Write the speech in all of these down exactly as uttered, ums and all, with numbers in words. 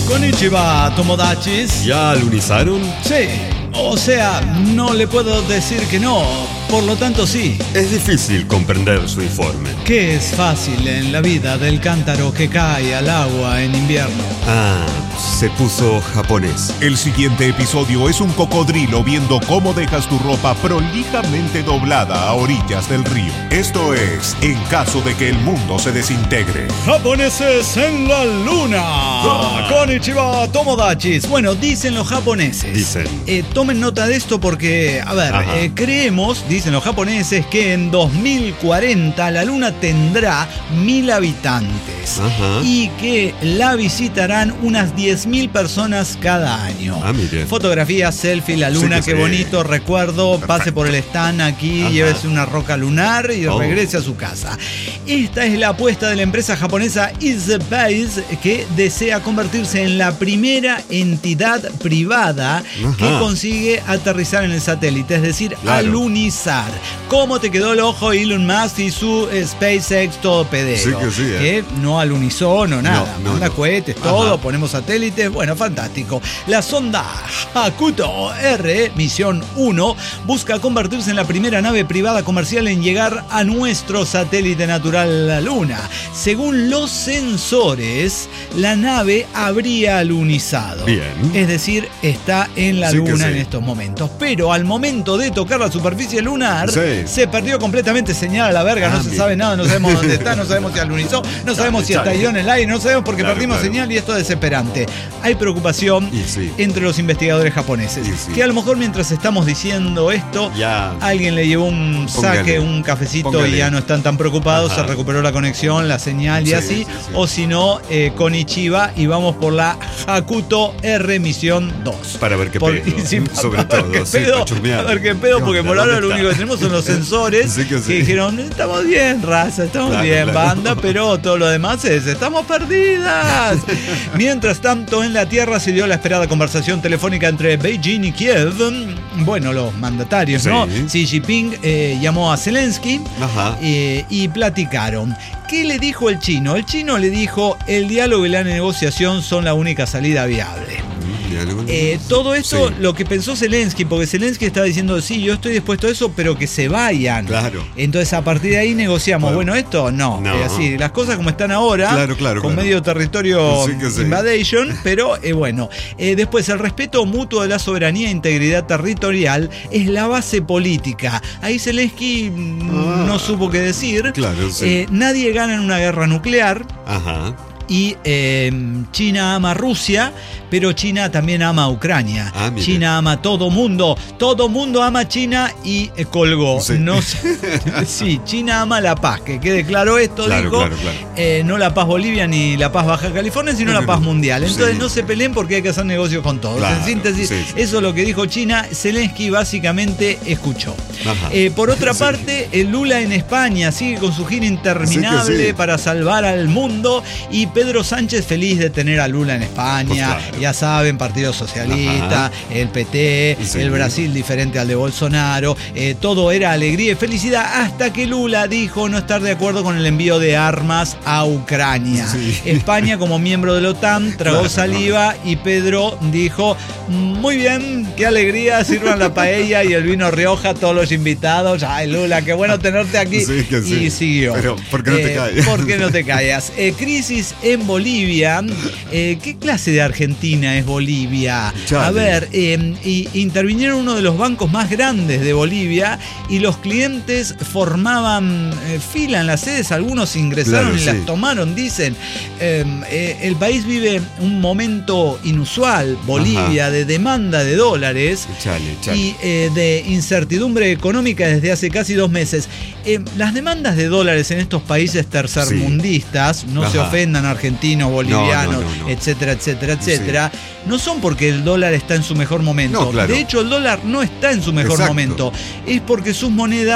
Konnichiwa, Tomodachis. ¿Ya alunizaron? Sí, o sea, no le puedo decir que no, por lo tanto sí. Es difícil comprender su informe. ¿Qué es fácil en la vida del cántaro que cae al agua en invierno? Ah, se puso japonés. El siguiente episodio es un cocodrilo viendo cómo dejas tu ropa prolijamente doblada a orillas del río. Esto es En caso de que el mundo se desintegre. ¡Japoneses en la luna! Ah. Konnichiwa, Tomodachis. Bueno, dicen los japoneses. Dicen. Eh, tomen nota de esto porque, a ver, eh, creemos, dicen los japoneses, que en dos mil cuarenta la luna tendrá mil habitantes. Ajá. Y que la visitarán unas diez mil personas cada año. Ah, mire. Fotografías, selfie, la luna, Sí que qué sí. bonito, recuerdo, Perfecto. pase por el stand aquí, Ajá. llévese una roca lunar y Oh. regrese a su casa. Esta es la apuesta de la empresa japonesa EasyBase, que desea convertirse en la primera entidad privada Ajá. que consigue aterrizar en el satélite, es decir, Claro. alunizar. ¿Cómo te quedó el ojo Elon Musk y su eh, SpaceX todo pedero? Sí que sí, ¿eh? Que no alunizó, no nada. No, no, Manda no. cohetes, Ajá. todo, ponemos satélites, bueno, fantástico. La sonda Hakuto R, misión uno, busca convertirse en la primera nave privada comercial en llegar a nuestro satélite natural, la Luna. Según los sensores, la nave habría alunizado. Bien. Es decir, está en la Sí que Luna sí. en estos momentos. Pero al momento de tocar la superficie lunar, Sí. se perdió completamente señal a la verga, Ah, no se bien. sabe nada, no sabemos dónde está, no sabemos si alunizó, no sabemos si chale. estalló en el aire, no sabemos porque Claro, perdimos claro. señal y esto es desesperante. Hay preocupación Y sí. entre los investigadores japoneses, Y sí. que a lo mejor mientras estamos diciendo esto, Ya. alguien le llevó un Póngale. saque, un cafecito Póngale. y ya no están tan preocupados, Ajá. se recuperó la conexión, la señal y Sí, así, sí, sí. o si no, eh, Konnichiwa y vamos por la Hakuto R misión dos. Para ver qué Por- pedo. y sí, Sobre para ver todo, qué sí, pedo, para chusmear. a ver qué pedo, ¿Qué porque onda? por ahora ¿Dónde lo está? único que tenemos son los sensores Sí que sí. que dijeron, estamos bien, raza, estamos Claro, bien, claro. banda, pero todo lo demás es, estamos perdidas. Mientras tanto, en la Tierra se dio la esperada conversación telefónica entre Beijing y Kiev. Bueno, los mandatarios, Sí. ¿no? Xi Jinping eh, llamó a Zelensky Ajá. eh, y platicaron. ¿Qué le dijo el chino? El chino le dijo, el diálogo y la negociación son la única salida viable. Eh, todo esto, Sí. lo que pensó Zelensky, porque Zelensky estaba diciendo, sí, yo estoy dispuesto a eso, pero que se vayan. Claro. Entonces, a partir de ahí negociamos. Claro. Bueno, esto no. No. Eh, así, las cosas como están ahora, Claro, claro, con claro. medio territorio Sí que sí. invasion, pero eh, bueno. Eh, después, el respeto mutuo de la soberanía e integridad territorial es la base política. Ahí Zelensky mm, Ah. no supo qué decir. Claro, sí. Eh, nadie gana en una guerra nuclear. Ajá. Y eh, China ama a Rusia, pero China también ama a Ucrania. Ah, mire. China ama a todo mundo. Todo mundo ama a China y eh, colgó. Sí. No sé- sí, China ama la paz. Que quede claro esto, Claro, dijo. claro, claro. Eh, no la paz Bolivia ni la paz Baja California, sino la paz mundial. Entonces Sí. no se peleen porque hay que hacer negocios con todos. Claro, En síntesis, sí, sí. eso es lo que dijo China. Zelensky básicamente escuchó. Ajá. Eh, por otra Sí. parte, el Lula en España sigue con su gira interminable Sí que sí. para salvar al mundo y Pedro Sánchez feliz de tener a Lula en España. Pues claro. Ya saben, Partido Socialista, Ajá. el P T, Sí. el Brasil diferente al de Bolsonaro. Eh, todo era alegría y felicidad hasta que Lula dijo no estar de acuerdo con el envío de armas a Ucrania. Sí. España, como miembro de la OTAN, tragó Claro. saliva y Pedro dijo, muy bien, qué alegría, sirvan la paella y el vino Rioja a todos los invitados. Ay, Lula, qué bueno tenerte aquí. Sí, que sí. Y siguió. Pero, ¿por qué no te Eh, callas? ¿Por qué no te callas? Eh, crisis en Bolivia. Eh, ¿Qué clase de Argentina es Bolivia? Chale. A ver, eh, y, intervinieron uno de los bancos más grandes de Bolivia y los clientes formaban eh, fila en las sedes. Algunos ingresaron Claro, y sí. las tomaron, dicen. Eh, eh, el país vive un momento inusual, Bolivia, Ajá. de demanda de dólares. Chale, chale. Y eh, de incertidumbre económica desde hace casi dos meses. Eh, las demandas de dólares en estos países tercermundistas, no se Ajá. ofendan argentinos, bolivianos, No, no, no, no. etcétera, etcétera, etcétera, no son porque el dólar está en su mejor momento. No, claro. De hecho, el dólar no está en su mejor Exacto. momento. Es porque sus monedas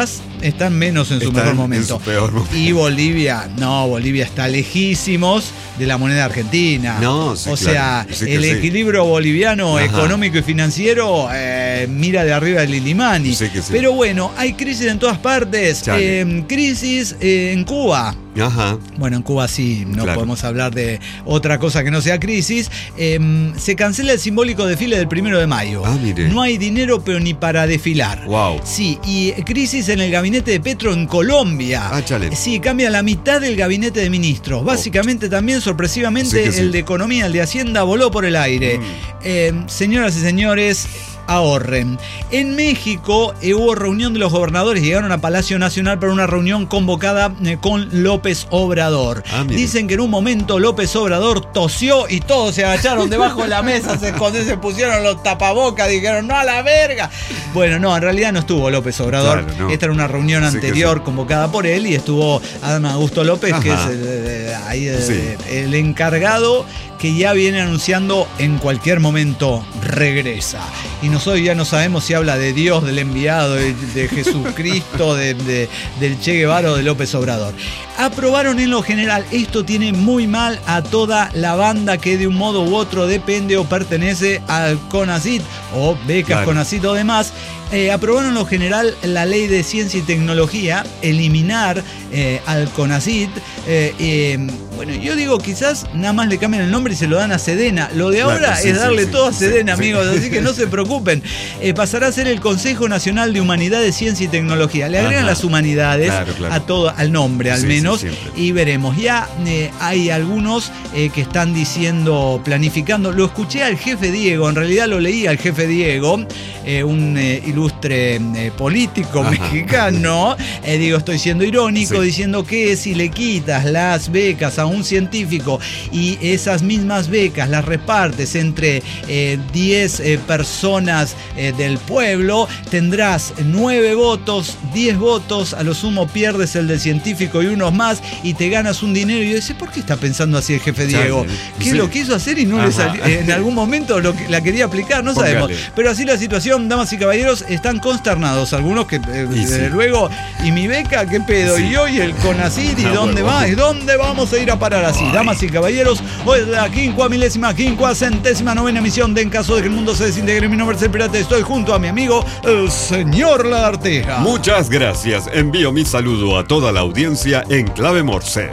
están menos en su Están mejor momento. en su peor momento. Y Bolivia, no, Bolivia está lejísimos de la moneda argentina. No, sí, o claro. sea, Sí que el sí. equilibrio boliviano Ajá. económico y financiero eh, mira de arriba del Lilimani. Sí que sí. Pero bueno, hay crisis en todas partes. Chale. Eh, crisis eh, en Cuba. Ajá. Bueno, en Cuba sí, no Claro. podemos hablar de otra cosa que no sea crisis. Eh, se cancela el simbólico desfile del primero de mayo. Ah, mire. No hay dinero, pero ni para desfilar. Wow. Sí, y crisis en el gabinete de Petro en Colombia. Ah, chale. Sí, cambia la mitad del gabinete de ministros. Básicamente también, sorpresivamente, Sí que sí. el de Economía, el de Hacienda, voló por el aire. Mm. Eh, señoras y señores, ahorren. En México eh, hubo reunión de los gobernadores, llegaron a Palacio Nacional para una reunión convocada eh, con López Obrador. Ah, mire. Dicen que en un momento López Obrador tosió y todos se agacharon debajo de la mesa, se escondieron, se pusieron los tapabocas, dijeron ¡no a la verga! Bueno, no, en realidad no estuvo López Obrador. Claro, no. Esta era una reunión Sí que anterior sí. convocada por él y estuvo Adán Augusto López, que es Ajá. el, el- ahí el- Sí. el encargado que ya viene anunciando en cualquier momento regresa. Y nosotros ya no sabemos si habla de Dios, del enviado, de, de Jesucristo, de, de- del Che Guevara o de López Obrador. Aprobaron en lo general, esto tiene muy mal a toda la banda que de un modo u otro depende o pertenece al CONACYT o becas Claro. CONACYT o demás. Eh, aprobaron en lo general la ley de ciencia y tecnología, eliminar eh, al CONACYT. Eh, eh, bueno, yo digo, quizás nada más le cambian el nombre y se lo dan a Sedena. Lo de Claro, ahora sí, es sí, darle sí, todo a sí, Sedena, sí. amigos, así que no se preocupen. Eh, pasará a ser el Consejo Nacional de Humanidades, Ciencia y Tecnología. Le agregan Ajá. las humanidades Claro, claro. a todo, al nombre al Sí, sí, menos, siempre. y veremos. Ya eh, hay algunos eh, que están diciendo, planificando. Lo escuché al jefe Diego, en realidad lo leí al jefe Diego, eh, un eh, ilustre eh, político Ajá. mexicano. Eh, digo, estoy siendo irónico, Sí. diciendo que si le quitas las becas a un científico y esas mismas becas las repartes entre eh, diez eh, personas eh, del pueblo, tendrás nueve votos, diez votos, a lo sumo pierdes el del científico y unos más y te ganas un dinero. Y yo decía, ¿por qué está pensando así el jefe Chale, Diego? ¿Qué sí. lo quiso hacer y no le Ajá. salió? En algún momento lo que- la quería aplicar, no sabemos. Póngale. Pero así la situación, damas y caballeros, están consternados. Algunos que, eh, Y desde sí. luego, ¿y mi beca qué pedo? Sí. ¿Y hoy el CONACYT? ¿Y Ah, dónde bueno. va? ¿Y dónde vamos a ir a parar así? Ay. Damas y caballeros, hoy es la quincuá milésima, quincuá centésima novena emisión de En Caso de que el Mundo se desintegre. Mi nombre es el Pirata. Estoy junto a mi amigo, el señor Lagarteja. Muchas gracias. Envío mi saludo a toda la audiencia en clave Morse.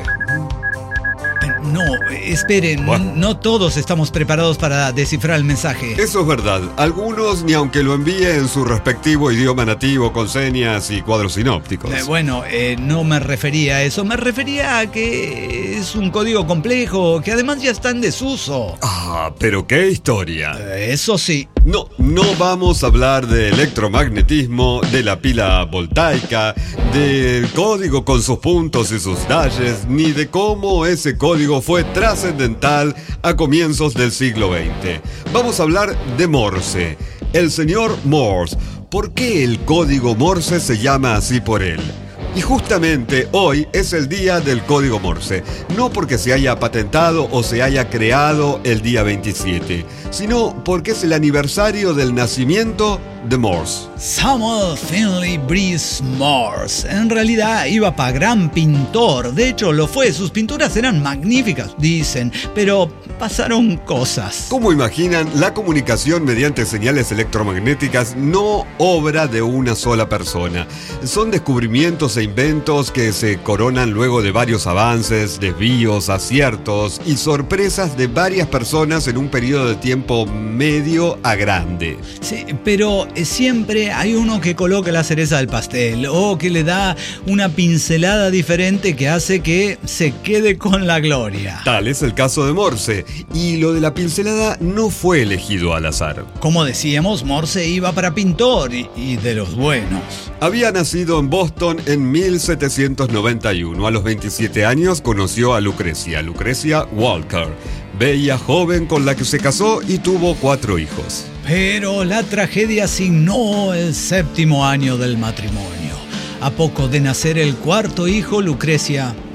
No, esperen, Bueno. no todos estamos preparados para descifrar el mensaje. Eso es verdad. Algunos ni aunque lo envíe en su respectivo idioma nativo con señas y cuadros sinópticos. Eh, bueno, eh, no me refería a eso, me refería a que es un código complejo, que además ya está en desuso. Ah, pero qué historia. Eh, Eso sí. No, no vamos a hablar de electromagnetismo, de la pila voltaica, del código con sus puntos y sus dashes, ni de cómo ese código fue trascendental a comienzos del siglo veinte. Vamos a hablar de Morse, el señor Morse. ¿Por qué el código Morse se llama así por él? Y justamente hoy es el día del código Morse, no porque se haya patentado o se haya creado el día veintisiete, sino porque es el aniversario del nacimiento de Morse. Samuel Finley Breeze Morse. En realidad iba para gran pintor. De hecho, lo fue. Sus pinturas eran magníficas, dicen. Pero pasaron cosas. Como imaginan, la comunicación mediante señales electromagnéticas no obra de una sola persona. Son descubrimientos e inventos que se coronan luego de varios avances, desvíos, aciertos y sorpresas de varias personas en un periodo de tiempo medio a grande. Sí, pero eh, siempre hay uno que coloca la cereza del pastel o que le da una pincelada diferente que hace que se quede con la gloria. Tal es el caso de Morse, y lo de la pincelada no fue elegido al azar. Como decíamos, Morse iba para pintor y, y de los buenos. Había nacido en Boston en mil setecientos noventa y uno. A los veintisiete años conoció a Lucrecia, Lucrecia Walker, bella joven con la que se casó y tuvo cuatro hijos. Pero la tragedia asignó el séptimo año del matrimonio. A poco de nacer el cuarto hijo, Lucrecia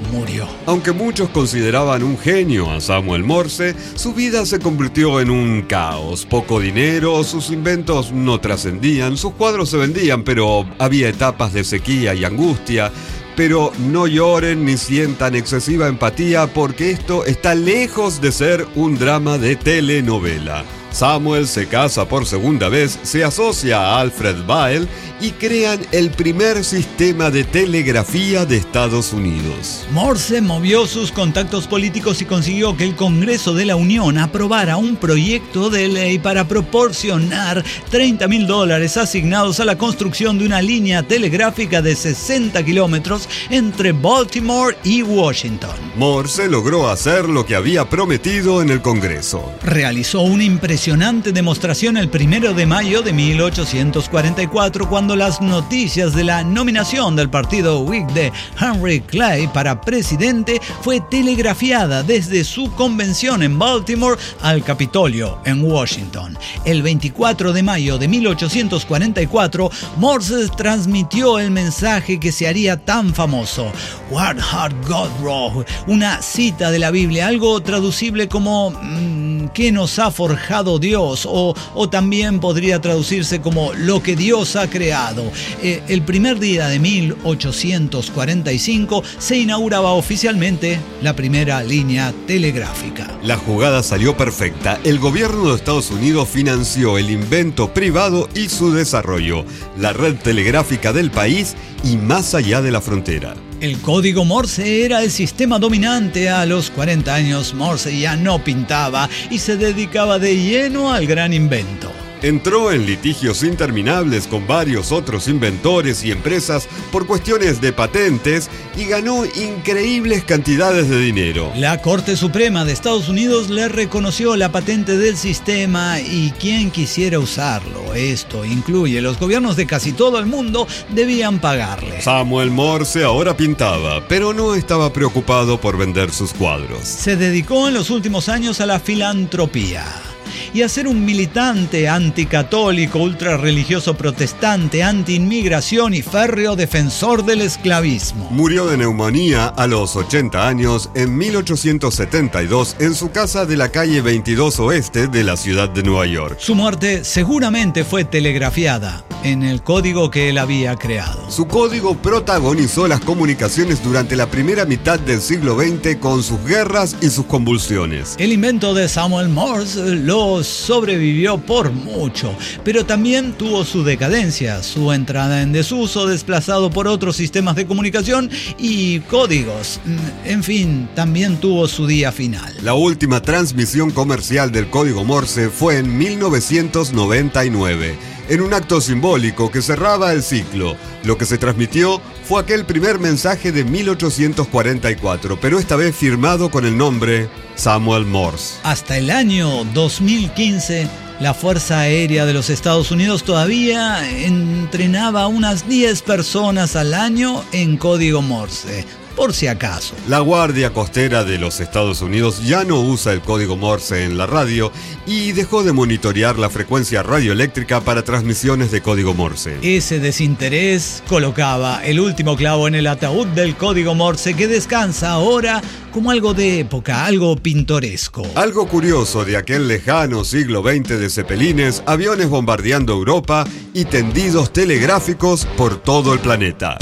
murió. Aunque muchos consideraban un genio a Samuel Morse, su vida se convirtió en un caos. Poco dinero, sus inventos no trascendían, sus cuadros se vendían, pero había etapas de sequía y angustia. Pero no lloren ni sientan excesiva empatía, porque esto está lejos de ser un drama de telenovela. Samuel se casa por segunda vez, se asocia a Alfred Vail y crean el primer sistema de telegrafía de Estados Unidos. Morse movió sus contactos políticos y consiguió que el Congreso de la Unión aprobara un proyecto de ley para proporcionar treinta mil dólares asignados a la construcción de una línea telegráfica de sesenta kilómetros entre Baltimore y Washington. Morse logró hacer lo que había prometido en el Congreso. Realizó una impresionante demostración el primero de mayo de mil ochocientos cuarenta y cuatro, cuando las noticias de la nominación del partido Whig de Henry Clay para presidente fue telegrafiada desde su convención en Baltimore al Capitolio en Washington. El veinticuatro de mayo de mil ochocientos cuarenta y cuatro, Morse transmitió el mensaje que se haría tan famoso: What had God wrought? Una cita de la Biblia, algo traducible como mmm, ¿qué nos ha forjado Dios? O, o también podría traducirse como lo que Dios ha creado. Eh, el primer día de mil ochocientos cuarenta y cinco se inauguraba oficialmente la primera línea telegráfica. La jugada salió perfecta. El gobierno de Estados Unidos financió el invento privado y su desarrollo, la red telegráfica del país y más allá de la frontera. El código Morse era el sistema dominante. A los cuarenta años, Morse ya no pintaba y se dedicaba de lleno al gran invento. Entró en litigios interminables con varios otros inventores y empresas por cuestiones de patentes y ganó increíbles cantidades de dinero. La Corte Suprema de Estados Unidos le reconoció la patente del sistema y quien quisiera usarlo, esto incluye los gobiernos de casi todo el mundo, debían pagarle. Samuel Morse ahora pintaba, pero no estaba preocupado por vender sus cuadros. Se dedicó en los últimos años a la filantropía y a ser un militante anticatólico, ultrarreligioso protestante, anti-inmigración y férreo defensor del esclavismo. Murió de neumonía a los ochenta años en mil ochocientos setenta y dos en su casa de la calle veintidós Oeste de la ciudad de Nueva York. Su muerte seguramente fue telegrafiada en el código que él había creado. Su código protagonizó las comunicaciones durante la primera mitad del siglo veinte con sus guerras y sus convulsiones. El invento de Samuel Morse lo sobrevivió por mucho, pero también tuvo su decadencia, su entrada en desuso, desplazado por otros sistemas de comunicación y códigos. En fin, también tuvo su día final. La última transmisión comercial del código Morse fue en mil novecientos noventa y nueve. En un acto simbólico que cerraba el ciclo. Lo que se transmitió fue aquel primer mensaje de mil ochocientos cuarenta y cuatro, pero esta vez firmado con el nombre Samuel Morse. Hasta el año dos mil quince, la Fuerza Aérea de los Estados Unidos todavía entrenaba unas diez personas al año en código Morse. Por si acaso. La Guardia Costera de los Estados Unidos ya no usa el código Morse en la radio y dejó de monitorear la frecuencia radioeléctrica para transmisiones de código Morse. Ese desinterés colocaba el último clavo en el ataúd del código Morse, que descansa ahora como algo de época, algo pintoresco. Algo curioso de aquel lejano siglo veinte de cepelines, aviones bombardeando Europa y tendidos telegráficos por todo el planeta.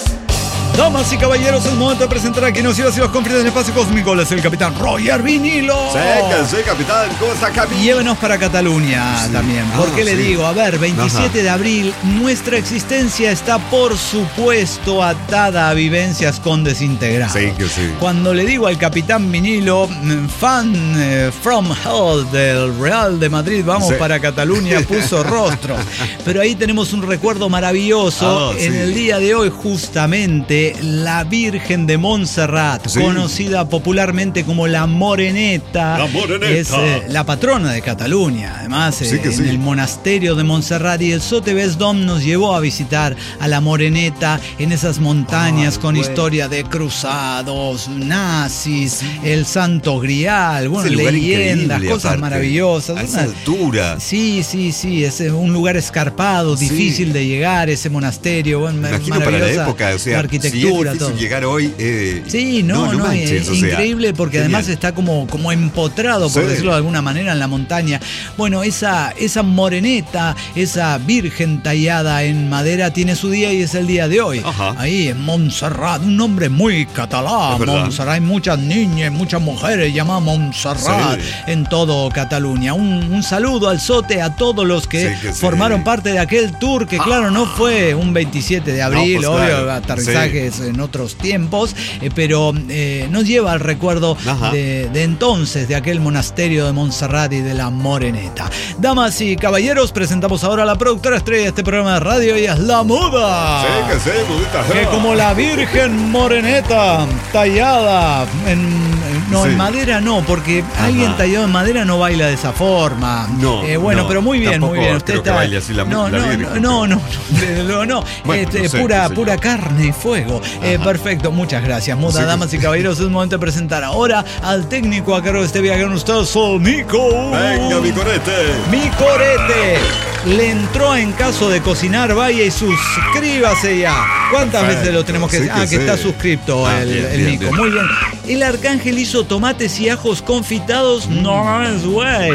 Damas y caballeros, es momento de presentar a quien nos iba a los confines del espacio cósmico. Es el capitán Roger Vinilo. Sí, que sí, capitán. ¿Cómo está, capitán? Llévenos para Cataluña sí. también. Porque ah, le sí. digo, a ver, veintisiete Ajá. de abril, nuestra existencia está, por supuesto, atada a vivencias con desintegrados. Sí, que sí. Cuando le digo al capitán Vinilo, fan eh, from hell del Real de Madrid, vamos sí. para Cataluña, puso rostro. Pero ahí tenemos un recuerdo maravilloso. Oh, en sí. el día de hoy, justamente, la Virgen de Montserrat, sí. conocida popularmente como la Moreneta, la Moreneta. es eh, la patrona de Cataluña. Además, eh, sí en sí. el monasterio de Montserrat, y el Sotebès Dom nos llevó a visitar a la Moreneta en esas montañas oh, con bueno. historia de cruzados, nazis, sí. el Santo Grial, bueno, leyendas, cosas aparte. maravillosas. A esa Una, altura. Sí, sí, sí, es un lugar escarpado, sí. difícil de llegar, ese monasterio. Bueno, imagino para la época, o sea, arquitectura textura, si es todo. llegar hoy. Eh, Sí, no, no, no manches, es o sea, increíble porque genial. además está como, como empotrado, por Sí. decirlo de alguna manera, en la montaña. Bueno, esa, esa moreneta, esa virgen tallada en madera tiene su día y es el día de hoy. Ajá. Ahí en Montserrat, un nombre muy catalán. Es verdad. Montserrat, hay muchas niñas, muchas mujeres llamadas Montserrat Sí. en todo Cataluña. Un, un saludo al sote a todos los que, Sí, que sí. formaron parte de aquel tour que, claro, no fue un veintisiete de abril, No, pues, obvio, claro. aterrizajes en otros tiempos, eh, pero eh, nos lleva al recuerdo de, de entonces, de aquel monasterio de Montserrat y de la Moreneta. Damas y caballeros, presentamos ahora a la productora estrella de este programa de radio, ella es La Muda. Sí, que sí, mudita. Que como la Virgen Moreneta tallada en... No, Sí. en madera no, porque Ajá. alguien tallado en madera no baila de esa forma. No, Eh, bueno, no, pero muy bien, tampoco muy bien. Usted creo que está... baile así la- no, la no, Virgen. no, no, no, desde luego no. Bueno, Este, no sé, pura, qué sé pura yo. carne y fuego. Eh, perfecto, muchas gracias. Muda, Sí, que damas sí. y caballeros, es momento de presentar ahora al técnico a cargo de este viaje con ustedes, Nico. Venga, mi corete. Mi corete le entró en caso de cocinar, vaya y suscríbase ya. ¿Cuántas Perfecto, veces lo tenemos que sí decir? Ah, que que sí. está suscripto Ah, el, bien, el bien, Nico. bien. Muy bien. El arcángel hizo tomates y ajos confitados. No es way.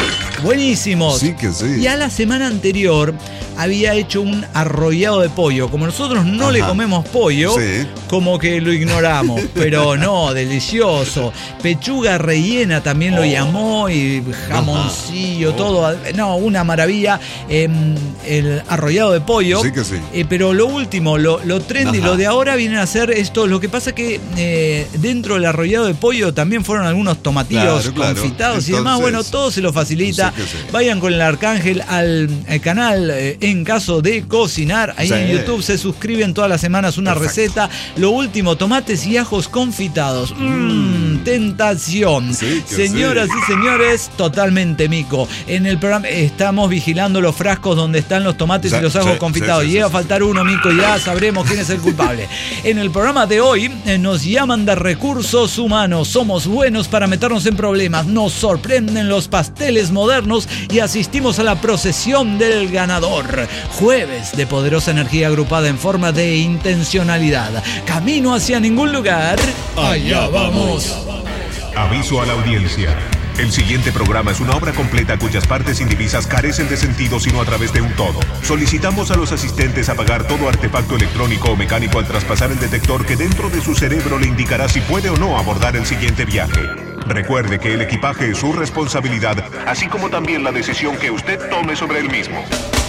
Buenísimos. Sí que sí. Y a la semana anterior había hecho un arrollado de pollo. Como nosotros no Ajá. le comemos pollo, Sí. como que lo ignoramos. Pero no, delicioso. Pechuga rellena también lo Oh. llamó y jamoncillo, Ajá. todo. No, una maravilla. Eh, el arrollado de pollo. Sí que sí. Eh, pero lo último, lo, lo trendy, Ajá. lo de ahora vienen a ser esto. Lo que pasa que eh, dentro del arrollado de pollo también fueron algunos tomatillos Claro, claro. confitados y demás. Entonces, Bueno, todo se lo facilita. sí que sí. Vayan con el arcángel al, al canal eh, en caso de cocinar. Ahí Sí. en YouTube se suscriben todas las semanas una Perfecto. receta. Lo último, tomates y ajos confitados. Mmm, tentación. Sí, que Señoras sí. y señores, totalmente mico. En el programa estamos vigilando los frascos donde están los tomates Sí, y los ajos sí, confitados. sí, sí, Llega a sí, faltar uno, mico, y ya sabremos quién es el culpable. En el programa de hoy eh, nos llaman de recursos humanos. Somos buenos para meternos en problemas. Nos sorprenden los pasteles modernos y asistimos a la procesión del ganador. Jueves de poderosa energía agrupada en forma de intencionalidad. Camino hacia ningún lugar. Allá vamos. Aviso a la audiencia. El siguiente programa es una obra completa cuyas partes indivisas carecen de sentido sino a través de un todo. Solicitamos a los asistentes apagar todo artefacto electrónico o mecánico al traspasar el detector que dentro de su cerebro le indicará si puede o no abordar el siguiente viaje. Recuerde que el equipaje es su responsabilidad, así como también la decisión que usted tome sobre el mismo.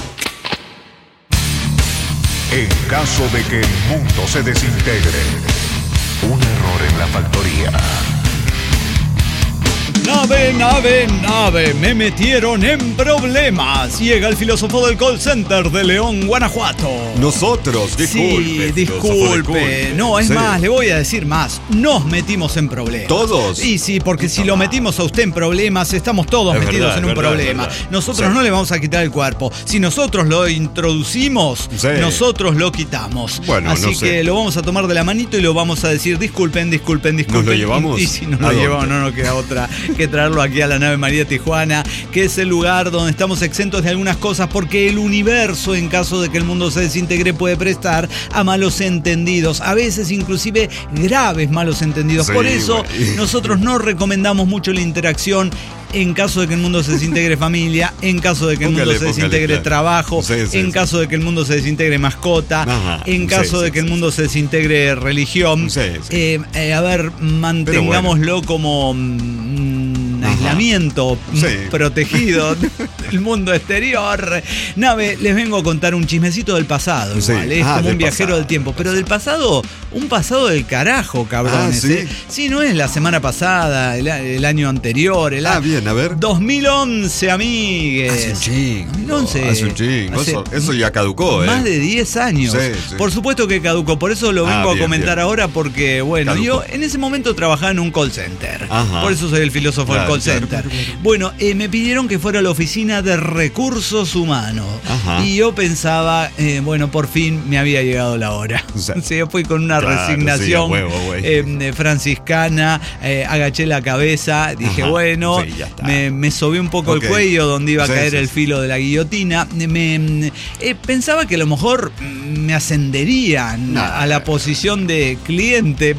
En caso de que el mundo se desintegre, un error en la factoría. Nave, nave, nave, me metieron en problemas. Llega el filósofo del call center de León, Guanajuato. Nosotros, disculpe. Sí, filósofo, disculpe. No, es Sí. más, le voy a decir más. Nos metimos en problemas. ¿Todos? Y sí, porque si lo metimos a usted en problemas, estamos todos Es metidos verdad, en un es verdad, problema. es verdad. Nosotros Sí. no le vamos a quitar el cuerpo. Si nosotros lo introducimos, Sí. nosotros lo quitamos. Bueno, Así no sé. que lo vamos a tomar de la manito y lo vamos a decir, disculpen, disculpen, disculpen. lo llevamos? Y, y si no ¿A lo dónde? llevamos, no nos queda otra que traerlo aquí a la nave María Tijuana, que es el lugar donde estamos exentos de algunas cosas, porque el universo, en caso de que el mundo se desintegre, puede prestar a malos entendidos, a veces inclusive graves malos entendidos. Sí, Por eso güey. nosotros no recomendamos mucho la interacción en caso de que el mundo se desintegre familia, en caso de que el Póngale, mundo se póngale, desintegre claro. trabajo, Sí, sí, en sí. caso de que el mundo se desintegre mascota, Ajá, en sí, caso sí, de que el sí, mundo se desintegre religión. Sí, sí. Eh, eh, a ver, mantengámoslo como mm, Ajá. aislamiento Sí. protegido del mundo exterior. Nave, les vengo a contar un chismecito del pasado. Sí. Igual, es Ah, como del un viajero pasado, del tiempo, del pero del pasado, un pasado del carajo, cabrones. Ah, ¿sí? ¿eh? Sí, no es la semana pasada, el, el año anterior, el Ah, a- bien, a ver. dos mil once, amigues. Hace un chingo. dos mil once. Hace un chingo. Hace Eso, eso ya caducó, ¿eh? Más de diez años. Sí, sí. Por supuesto que caducó, por eso lo Ah, vengo bien, a comentar bien. ahora porque, bueno, Caducó. yo en ese momento trabajaba en un call center. Ajá. Por eso soy el filósofo Claro, del call claro, center. claro, claro. Bueno, eh, me pidieron que fuera a la oficina oficina de recursos humanos. Ajá. Y yo pensaba, eh, bueno, por fin me había llegado la hora. O sea, sí, yo fui con una claro, resignación sí, a huevo, güey. eh, franciscana, eh, agaché la cabeza, dije, Ajá, bueno, sí, ya está. me, me sobé un poco Ok. el cuello donde iba a Sí, caer sí, el sí. filo de la guillotina. Me, eh, pensaba que a lo mejor me ascenderían No. a la posición de cliente,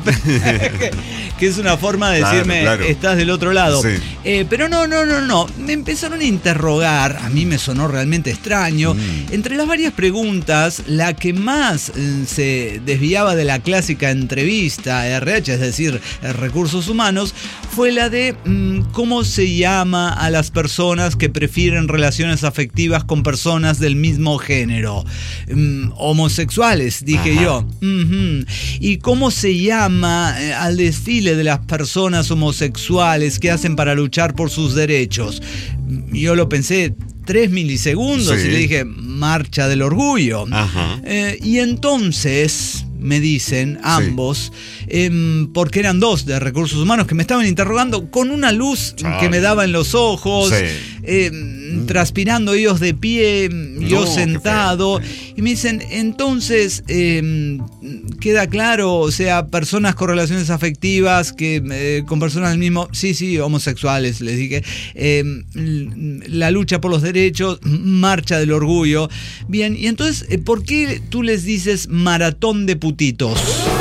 que es una forma de Claro, decirme, claro. estás del otro lado. Sí. Eh, pero no, no, no, no. Me empezaron a interrogar, a mí me sonó realmente extraño. Mm. Entre las varias preguntas, la que más eh, se desviaba de la clásica entrevista R H, es decir, eh, recursos humanos, fue la de mm, cómo se llama a las personas que prefieren relaciones afectivas con personas del mismo género. Mm, homosexuales, dije Ajá. yo. Ujú. ¿Y cómo se llama eh, al desfile de las personas homosexuales que hacen para luchar por sus derechos? Yo lo pensé tres milisegundos Sí. y le dije, Marcha del Orgullo. Ajá. Eh, y entonces me dicen ambos, eh, porque eran dos de recursos humanos que me estaban interrogando con una luz Ah. que me daba en los ojos, Sí. eh, transpirando ellos de pie, yo No, qué sentado, feo. y me dicen, entonces, eh, queda claro, o sea, personas con relaciones afectivas, que eh, con personas del mismo, sí, sí, homosexuales, les dije, eh, la lucha por los derechos, marcha del orgullo. Bien, y entonces, eh, ¿por qué tú les dices maratón de putitos?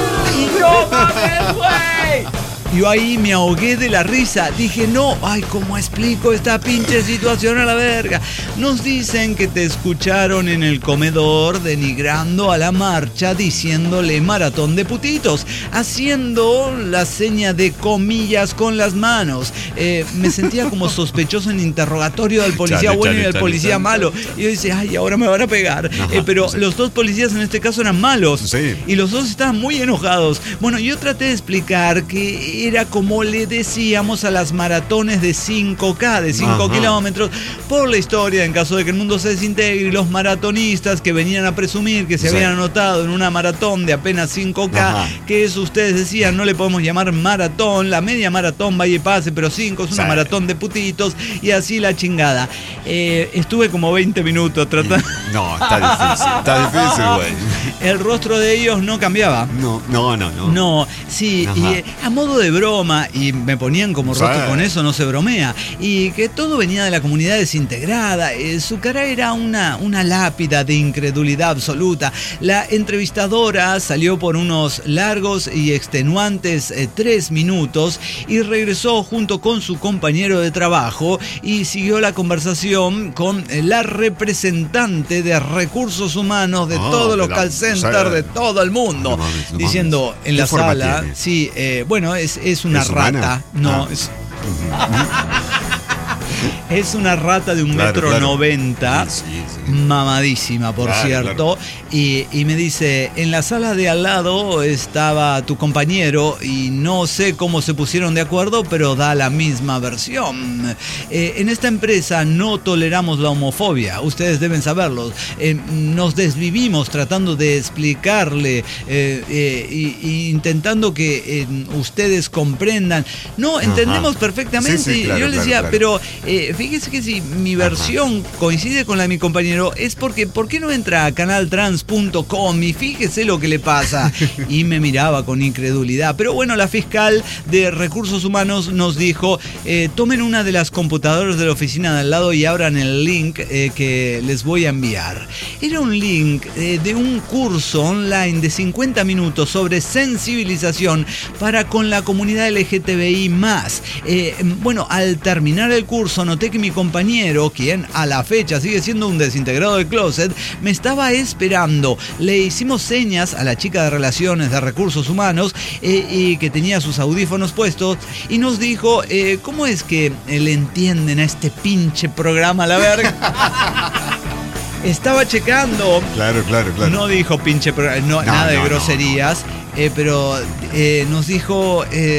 Y yo, mames, güey. Yo ahí me ahogué de la risa. Dije, no, ay, ¿cómo explico esta pinche situación a la verga? Nos dicen que te escucharon en el comedor denigrando a la marcha, diciéndole maratón de putitos, haciendo la seña de comillas con las manos. Eh, me sentía como sospechoso en interrogatorio del policía Chale, bueno chale, y del chale, policía chale. malo. Y yo decía, ay, ahora me van a pegar. Ajá, Eh, pero sí. los dos policías en este caso eran malos. Sí. Y los dos estaban muy enojados. Bueno, yo traté de explicar que era como le decíamos a las maratones de cinco K, de cinco Ajá. kilómetros, por la historia, en caso de que el mundo se desintegre, y los maratonistas que venían a presumir que se Sí. habían anotado en una maratón de apenas cinco K, Ajá. que eso ustedes decían, no le podemos llamar maratón, la media maratón vaya y pase, pero cinco es una Sí. maratón de putitos, y así la chingada. Eh, estuve como veinte minutos tratando. No, está difícil. Está difícil, güey. El rostro de ellos no cambiaba. No, no, no, no. No, sí, Ajá. y eh, a modo de broma, y me ponían como Sí. rostro con eso, no se bromea, y que todo venía de la comunidad desintegrada, eh, su cara era una, una lápida de incredulidad absoluta. La entrevistadora salió por unos largos y extenuantes eh, tres minutos y regresó junto con su compañero de trabajo y siguió la conversación con eh, la representante de recursos humanos de Ah, todos de los la- call centers sí. de todo el mundo, No mames, no diciendo mames. en ¿Qué la forma sala, tiene? sí, eh, bueno, es, es una ¿Es humana? rata, no, Ah. es, es una rata de un Claro, metro claro. noventa, Sí, sí. mamadísima, por Claro, cierto, y, y me dice, en la sala de al lado estaba tu compañero y no sé cómo se pusieron de acuerdo, pero da la misma versión. Eh, en esta empresa no toleramos la homofobia, ustedes deben saberlo. Eh, nos desvivimos tratando de explicarle, eh, eh, y, y intentando que eh, ustedes comprendan. No, entendemos Ajá. perfectamente. Sí, sí, claro, Yo les claro, decía, claro. pero eh, fíjese que si mi versión coincide con la de mi compañero, es porque, ¿por qué no entra a canal trans punto com y fíjese lo que le pasa? Y me miraba con incredulidad. Pero bueno, la fiscal de Recursos Humanos nos dijo, eh, tomen una de las computadoras de la oficina de al lado y abran el link eh, que les voy a enviar. Era un link eh, de un curso online de cincuenta minutos sobre sensibilización para con la comunidad L G T B I más. Eh, bueno, al terminar el curso noté que mi compañero, quien a la fecha sigue siendo un desintegrado del closet, me estaba esperando. Le hicimos señas a la chica de relaciones de recursos humanos eh, y que tenía sus audífonos puestos y nos dijo, eh, ¿cómo es que eh, le entienden a este pinche programa a la verga? Estaba checando. Claro, claro, claro. No dijo pinche programa, no, No, nada de no, no, groserías, eh, pero eh, nos dijo... Eh,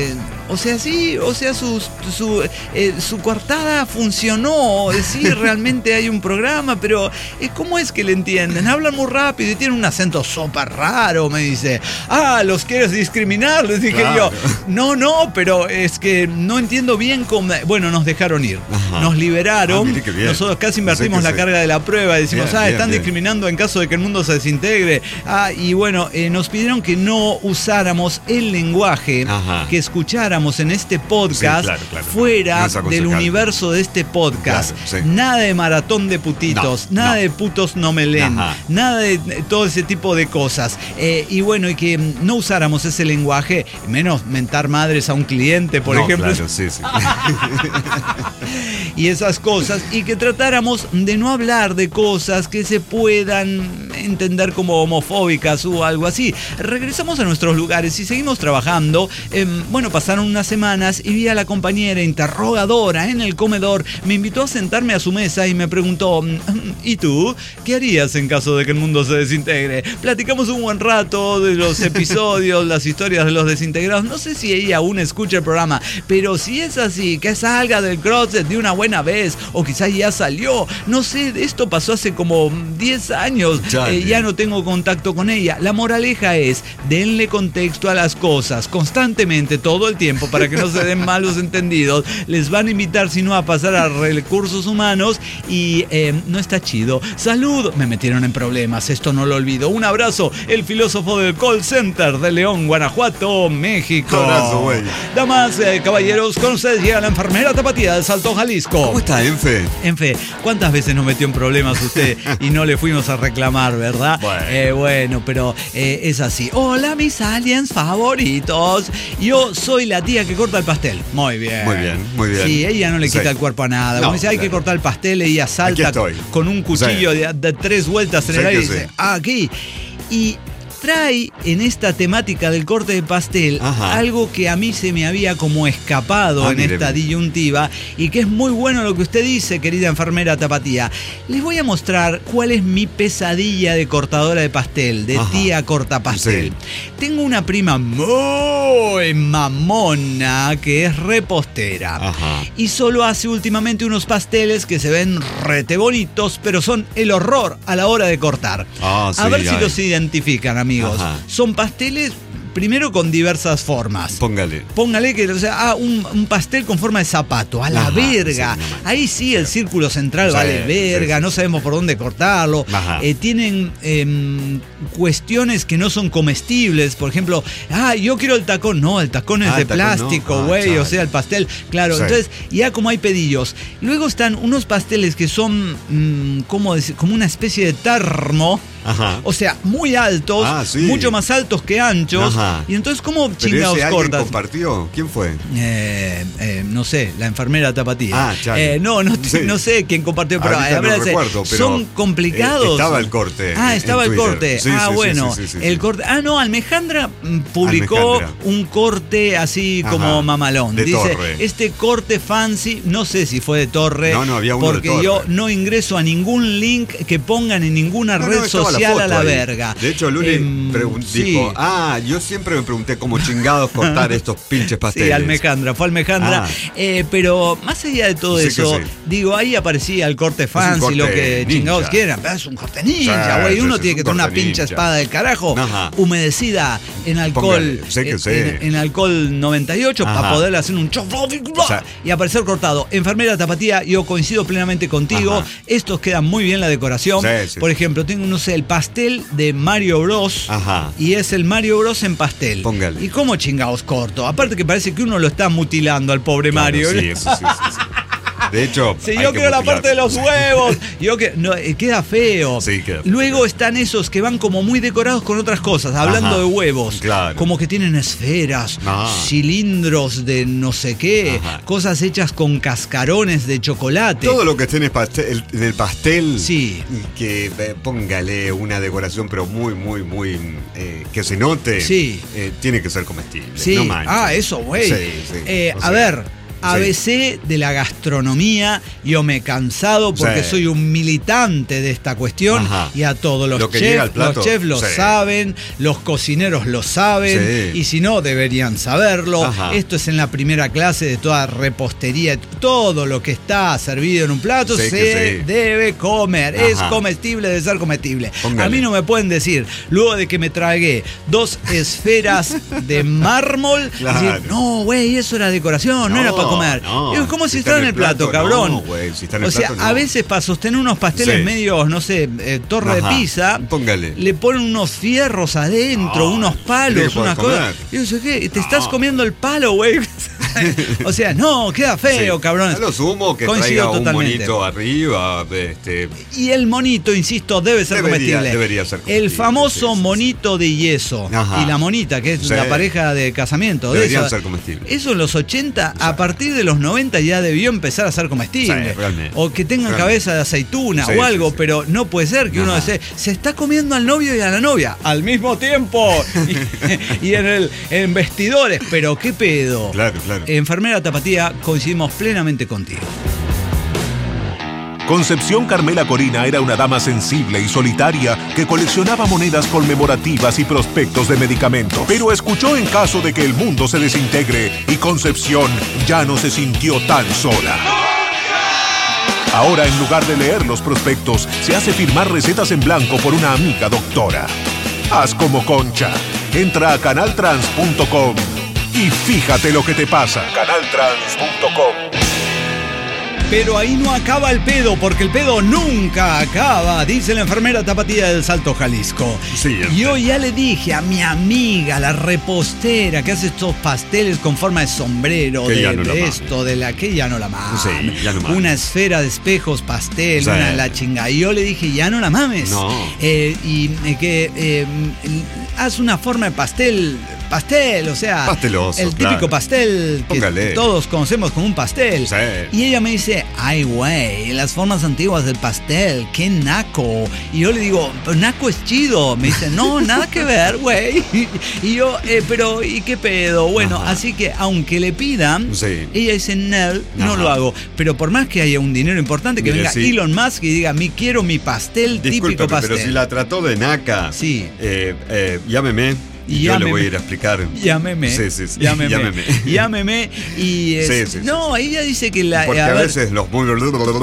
O sea, sí, o sea, su, su, eh, su coartada funcionó. Sí, realmente hay un programa, pero eh, ¿cómo es que le entienden? Hablan muy rápido y tienen un acento súper raro, me dice. Ah, ¿los quieres discriminar? Les dije claro. yo. No, no, pero es que no entiendo bien cómo... Bueno, nos dejaron ir. Ajá. Nos liberaron. Ah, mire qué bien. Nosotros casi invertimos la sé. carga de la prueba. Decimos, bien, ah, bien, están bien. discriminando en caso de que el mundo se desintegre. Ah, y bueno, eh, nos pidieron que no usáramos el lenguaje Ajá. que escucháramos en este podcast sí, claro, claro. fuera no del universo de este podcast. Claro, sí. Nada de maratón de putitos, no, nada no. de putos no me leen, Ajá. nada de todo ese tipo de cosas. Eh, y bueno, y que no usáramos ese lenguaje, menos mentar madres a un cliente, por no, ejemplo. Claro, sí, sí. Y esas cosas, y que tratáramos de no hablar de cosas que se puedan entender como homofóbicas o algo así. Regresamos a nuestros lugares y seguimos trabajando. Eh, bueno, pasaron unas semanas y vi a la compañera interrogadora en el comedor. Me invitó a sentarme a su mesa y me preguntó, ¿y tú? ¿Qué harías en caso de que el mundo se desintegre? Platicamos un buen rato de los episodios, las historias de los desintegrados. No sé si ella aún escucha el programa, pero si es así, que salga del closet de una buena vez, o quizás ya salió. No sé, esto pasó hace como diez años. Eh, ya no tengo contacto con ella. La moraleja es, denle contexto a las cosas constantemente, todo el tiempo, para que no se den malos entendidos. Les van a invitar, si no, a pasar a recursos humanos y eh, no está chido. Salud, me metieron en problemas, esto no lo olvido. Un abrazo, el filósofo del call center de León, Guanajuato, México. Un abrazo, güey. Damas, eh, caballeros, con ustedes llega la enfermera Tapatía de Salto, Jalisco. ¿Cómo está, Enfe? Enfe, ¿cuántas veces nos metió en problemas usted y no le fuimos a reclamar, verdad? Bueno, eh, bueno pero eh, es así. Hola, mis aliens favoritos. Yo soy la tía que corta el pastel. Muy bien. Muy bien, muy bien. Sí, ella no le quita sí. el cuerpo a nada. No, Cuando dice, hay claro. que cortar el pastel, ella salta con un cuchillo sí. de, de tres vueltas en sí, el aire y dice, sí. ah, aquí. Y trae en esta temática del corte de pastel Ajá. algo que a mí se me había como escapado ah, en mire, esta disyuntiva y que es muy bueno lo que usted dice, querida enfermera Tapatía. Les voy a mostrar cuál es mi pesadilla de cortadora de pastel, de Ajá. tía cortapastel. Sí. Tengo una prima muy mamona que es repostera Ajá. y solo hace últimamente unos pasteles que se ven rete bonitos, pero son el horror a la hora de cortar. Ah, sí, a ver ay. si los identifican, amigos. Amigos, Ajá. son pasteles primero con diversas formas. Póngale. Póngale que, o sea, ah, un, un pastel con forma de zapato, a la Ajá, verga. Sí, no, Ahí sí el círculo central sí, vale verga, sí, sí. no sabemos por dónde cortarlo. Eh, tienen eh, cuestiones que no son comestibles. Por ejemplo, ah, yo quiero el tacón. No, el tacón es ah, de plástico, güey. No. Ah, o sea, el pastel, claro. Sí. Entonces, ya como hay pedillos. Luego están unos pasteles que son, mmm, ¿cómo decir? Como una especie de termo. Ajá. O sea, muy altos, ah, sí. mucho más altos que anchos. Ajá. Y entonces, ¿cómo chingados cortas? ¿Alguien compartió? ¿Quién fue? Eh, eh, no sé, la enfermera Tapatía. Ah, eh, no, no, sí. no sé quién compartió, pero, a ver, no recuerdo, pero son complicados. Eh, estaba el corte. Ah, estaba el corte. Sí, ah, sí, bueno, sí, sí, sí, el sí. corte. Ah, no, Almejandra publicó Almejandra. un corte así Ajá. como mamalón. De Dice, Torre. este corte fancy, no sé si fue de Torre. No, no, había uno porque de Torre. yo no ingreso a ningún link que pongan en ninguna no, red no, social la a la ahí. verga. De hecho, Luli eh, pregun- sí. dijo, ah, yo siempre me pregunté cómo chingados cortar estos pinches pasteles. Sí, Almejandra, fue Almejandra. Ah. Eh, pero más allá de todo sí eso, sí. digo, ahí aparecía el corte fancy, corte lo que ninja. chingados quieran. Es un corte ninja, güey. Sí, Uno sí, tiene que tener una pincha ninja. espada del carajo, Ajá. humedecida en alcohol, sé que sé. En, en alcohol noventa y ocho, Ajá. para poder hacer un chof o sea, y aparecer cortado. Enfermera Tapatía, yo coincido plenamente contigo. Ajá. Estos quedan muy bien la decoración. Sí, sí, Por ejemplo, tengo, no sé, el pastel de Mario Bros. Ajá. Y es el Mario Bros en pastel. Póngale. ¿Y cómo chingados corto? Aparte que parece que uno lo está mutilando al pobre claro, Mario. Sí, eso sí, sí, sí. De hecho, si yo quiero la parte de los huevos, yo que no, queda feo. Sí, queda Luego feo. están esos que van como muy decorados con otras cosas, hablando Ajá, de huevos. Claro. Como que tienen esferas, Ajá. cilindros de no sé qué, Ajá. cosas hechas con cascarones de chocolate. Todo lo que esté en el pastel, en el pastel sí. que eh, póngale una decoración, pero muy, muy, muy eh, que se note, sí. eh, tiene que ser comestible. Sí. No manches. Ah, eso, güey. Sí, sí. Eh, o a sea, ver. A B C sí. de la gastronomía. Yo me he cansado porque sí. soy un militante de esta cuestión. Ajá. Y a todos los lo chefs, los chefs lo sí. saben, los cocineros lo saben, sí. y si no, deberían saberlo. Ajá. Esto es en la primera clase de toda repostería. Todo lo que está servido en un plato sí, se sí. debe comer. Ajá. Es comestible, debe ser comestible. Póngale. A mí no me pueden decir, luego de que me tragué dos esferas de mármol, claro. decir, no, güey, eso era decoración, no, no era para comer. No, es como si, si está en el plato, plato cabrón. No, güey, si está en el o plato, sea, no. a veces para sostener unos pasteles sí. medios, no sé, eh, torre Ajá. de pizza, póngale. Le ponen unos fierros adentro, no, unos palos, unas cosas. Y yo sé qué, te no. estás comiendo el palo, güey. O sea, no, queda feo, sí. cabrón. A lo sumo que Coincido traiga totalmente. Un monito arriba. Este... Y el monito, insisto, debe ser debería, comestible. Debería ser comestible. El famoso sí, monito sí. de yeso. Ajá. Y la monita, que es sí. la pareja de casamiento. Deberían de ser comestibles. Eso en los ochenta, a partir de los noventa ya debió empezar a ser comestible. Sí, o que tengan realmente. Cabeza de aceituna sí, o algo, sí, sí. pero no puede ser que Ajá. uno se, se está comiendo al novio y a la novia al mismo tiempo. y, y en, el, en vestidores. Pero qué pedo. Claro, claro. Enfermera Tapatía, coincidimos plenamente contigo. Concepción Carmela Corina era una dama sensible y solitaria que coleccionaba monedas conmemorativas y prospectos de medicamentos. Pero escuchó en caso de que el mundo se desintegre y Concepción ya no se sintió tan sola. Ahora, en lugar de leer los prospectos, se hace firmar recetas en blanco por una amiga doctora. Haz como Concha. Entra a canal trans punto com y fíjate lo que te pasa. canal trans punto com. Pero ahí no acaba el pedo, porque el pedo nunca acaba, dice la enfermera Tapatía del Salto, Jalisco. Sí, Yo ya le dije a mi amiga, la repostera, que hace estos pasteles con forma de sombrero, que de, no de esto, de la que ya no la mames. Sí, ya no mames. Una esfera de espejos, pastel, sí. una la chinga. Y yo le dije, ya no la mames. No. Eh, y eh, que eh, haz una forma de pastel... Pastel, o sea, pasteloso, el típico claro. pastel que Póngale. Todos conocemos como un pastel. Sí. Y ella me dice, ay, güey, las formas antiguas del pastel, qué naco. Y yo le digo, pero naco es chido. Me dice, no, nada que ver, güey. Y yo, eh, pero, ¿y qué pedo? Bueno, Ajá. así que aunque le pidan, sí. ella dice, no, no Ajá. lo hago. Pero por más que haya un dinero importante, que Mire, venga sí. Elon Musk y diga, mi quiero mi pastel Discúlpame, típico pastel. Pero si la trató de naca, sí. eh, eh, llámeme. Y yo llámeme. Le voy a ir a explicar. Llámeme. Sí, sí, sí. Llámeme. Llámeme. Llámeme. Y es, sí, sí, sí, no, sí. ella dice que la. Porque a, a veces los muy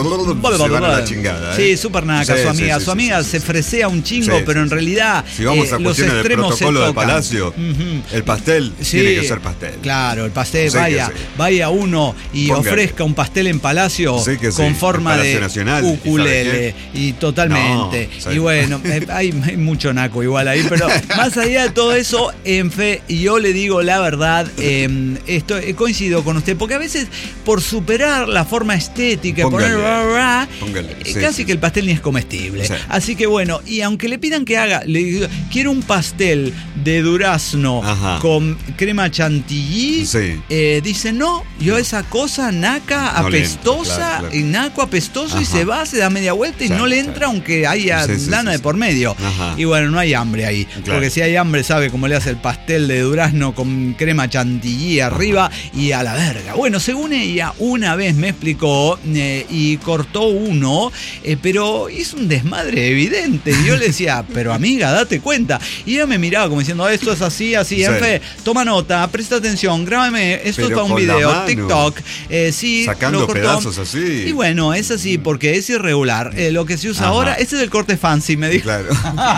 se van a la chingada. ¿eh? Sí, súper naca sí, su amiga. Sí, sí, su amiga sí, sí, se fresea un chingo, sí, pero en realidad. Si vamos eh, a cuestiones de protocolo de Palacio, uh-huh. el pastel sí, tiene que ser pastel. Claro, el pastel, sí, vaya, sí. vaya uno y Póngale. Ofrezca un pastel en Palacio sí, con sí. forma de Nacional, ukulele. Y, y totalmente. No, y bueno, hay, hay mucho naco igual ahí, pero más allá de todo eso, en fe. Y yo le digo la verdad, eh, esto, eh, coincido con usted, porque a veces por superar la forma estética, Póngale. poner bla, bla, Póngale. Eh, Sí, casi sí, que el pastel ni es comestible. Sí. Así que bueno, y aunque le pidan que haga, le digo, quiero un pastel de durazno Ajá. con crema chantilly, sí. eh, dice no, yo no. esa cosa naca, no apestosa, entra, claro, claro. y naco apestoso Ajá. y se va, se da media vuelta y claro, no le entra claro. aunque haya sí, sí, lana sí, de por medio. Ajá. Y bueno, no hay hambre ahí, claro. porque si hay hambre sabe cómo le hace el pastel de durazno con crema chantilly arriba y a la verga. Bueno, según ella, una vez me explicó eh, y cortó uno, eh, pero hizo un desmadre evidente. Y yo le decía, pero amiga, date cuenta. Y ella me miraba como diciendo, esto es así, así, sí. en fe, toma nota, presta atención, grábame, esto pero es para un video, TikTok. Eh, sí, sacando lo cortó. Pedazos así. Y bueno, es así porque es irregular. Eh, lo que se usa Ajá. ahora, ese es el corte fancy, me dijo. Claro.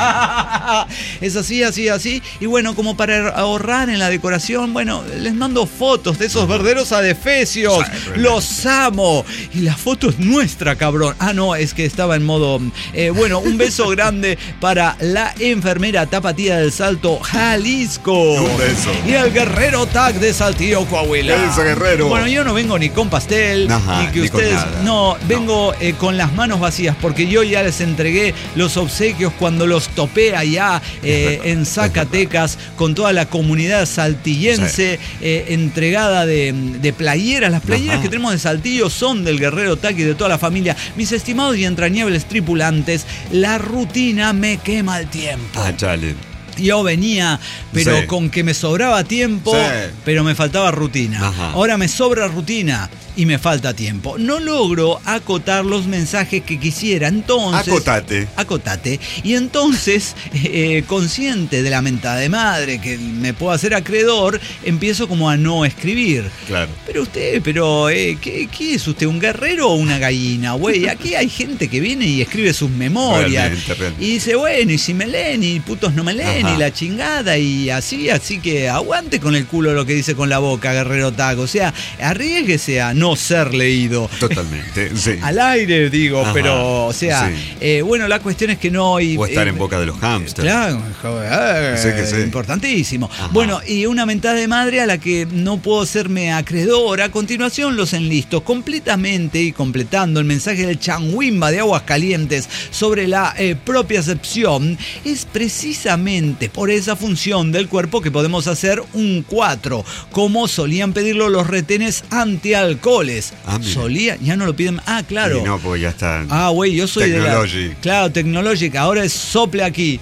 Es así, así, así. Y bueno, como para ahorrar en la decoración, bueno, les mando fotos de esos verdaderos adefesios. Sí, los amo. Y la foto es nuestra, cabrón. Ah, no, es que estaba en modo... Eh, bueno, un beso grande para la enfermera Tapatía del Salto, Jalisco. Un beso. Y el Guerrero Tag de Saltillo, Coahuila. Ese Guerrero. Bueno, yo no vengo ni con pastel, Ajá, ni que ni ustedes... Con no, vengo no. Eh, con las manos vacías, porque yo ya les entregué los obsequios cuando los topé allá eh, en Zacatecas con toda la comunidad saltillense, sí. eh, entregada de, de playeras. Las playeras Ajá. que tenemos de Saltillo son del Guerrero Tag y de toda la familia. Mis estimados y entrañables tripulantes, la rutina me quema el tiempo. Ah, chale. Yo venía, pero Sí. con que me sobraba tiempo, Sí. pero me faltaba rutina. Ajá. Ahora me sobra rutina y me falta tiempo. No logro acotar los mensajes que quisiera. Entonces... Acotate. Acotate. Y entonces, eh, consciente de la mentada de madre, que me puedo hacer acreedor, empiezo como a no escribir. Claro. Pero usted, pero, eh, ¿qué, ¿qué es usted? ¿Un guerrero o una gallina, güey? Aquí hay gente que viene y escribe sus memorias. Realmente, realmente. Y dice, bueno, y si me leen, y putos no me leen, Ajá. y la chingada, y así, así que aguante con el culo lo que dice con la boca, guerrero taco. O sea, arriesguese a no ser leído. Totalmente, sí. Al aire, digo, Ajá, pero, o sea, sí. eh, bueno, la cuestión es que no... Y, O estar eh, en boca de los hámsters. Claro, joder, Sí que sí. importantísimo. Ajá. Bueno, y una mentada de madre a la que no puedo serme acreedor. A continuación los enlisto completamente y completando el mensaje del Changuimba de Aguascalientes sobre la eh, propiocepción. Es precisamente por esa función del cuerpo que podemos hacer un cuatro, como solían pedirlo los retenes antialcoholes. Ah, mira. Solía, ya no lo piden. Ah, claro. Y no, pues ya está. Ah, güey, yo soy Technology. de la... Claro, Technologic, ahora es sople aquí.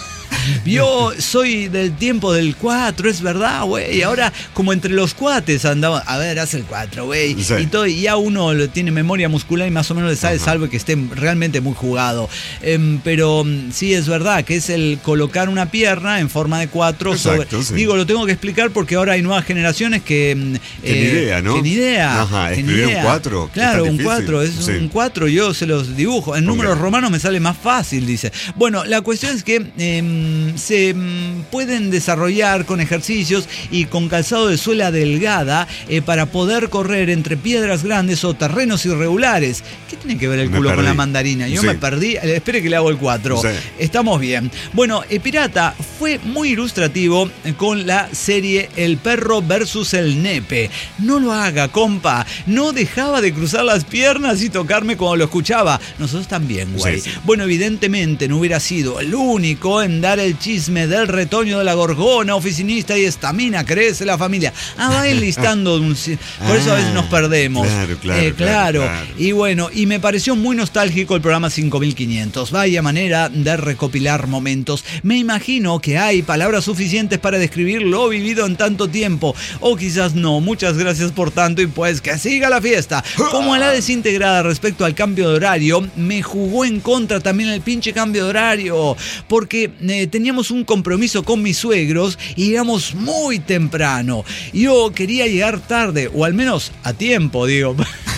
Yo soy del tiempo del cuatro, es verdad, güey. Ahora, como entre los cuates andaba, a ver, haz el cuatro, güey. Sí. Y todo, y ya uno lo tiene memoria muscular y más o menos le sabe, Ajá. salvo que esté realmente muy jugado. Em, pero mm, sí, es verdad que es el colocar una pierna en forma de cuatro. Exacto, sobre, sí. Digo, lo tengo que explicar porque ahora hay nuevas generaciones que... mm, Que ni idea, ¿no? Que ni idea. Ajá, que ni escribir un idea. cuatro, ¿es Claro, tan un difícil? cuatro, es Sí. un cuatro, yo se los dibujo. En números Ok. romanos me sale más fácil, dice. Bueno, la cuestión es que eh, se mm, pueden desarrollar con ejercicios y con calzado de suela delgada eh, para poder correr entre piedras grandes o terrenos irregulares. ¿Qué tiene que ver el Me culo con perdí. la mandarina? Yo Sí. me perdí. Eh, espere que le hago el cuatro. Sí. Estamos bien. Bueno, eh, Pirata fue muy ilustrativo con la serie El perro versus el nepe. No lo haga, compa. No dejaba de cruzar las piernas y tocarme cuando lo escuchaba. Nosotros también, güey. Sí, sí. Bueno, evidentemente no hubiera sido el único en dar el chisme del retoño de la gorgona, oficinista y estamina, crece la familia. Ah, va enlistando un... Por eso a veces nos perdemos. Claro, claro, Eh, claro, claro. claro. Y bueno, y me pareció muy nostálgico el programa cinco mil quinientos. Vaya manera de recopilar momentos. Me imagino que hay palabras suficientes para describir lo vivido en tanto tiempo. O quizás no. Muchas gracias por tanto y pues que siga la fiesta. Como a la desintegrada respecto al cambio de horario, me jugó en contra también el pinche cambio de horario. Porque eh, teníamos un compromiso con mis suegros y llegamos muy temprano. Yo quería llegar tarde, o al menos a tiempo, digo.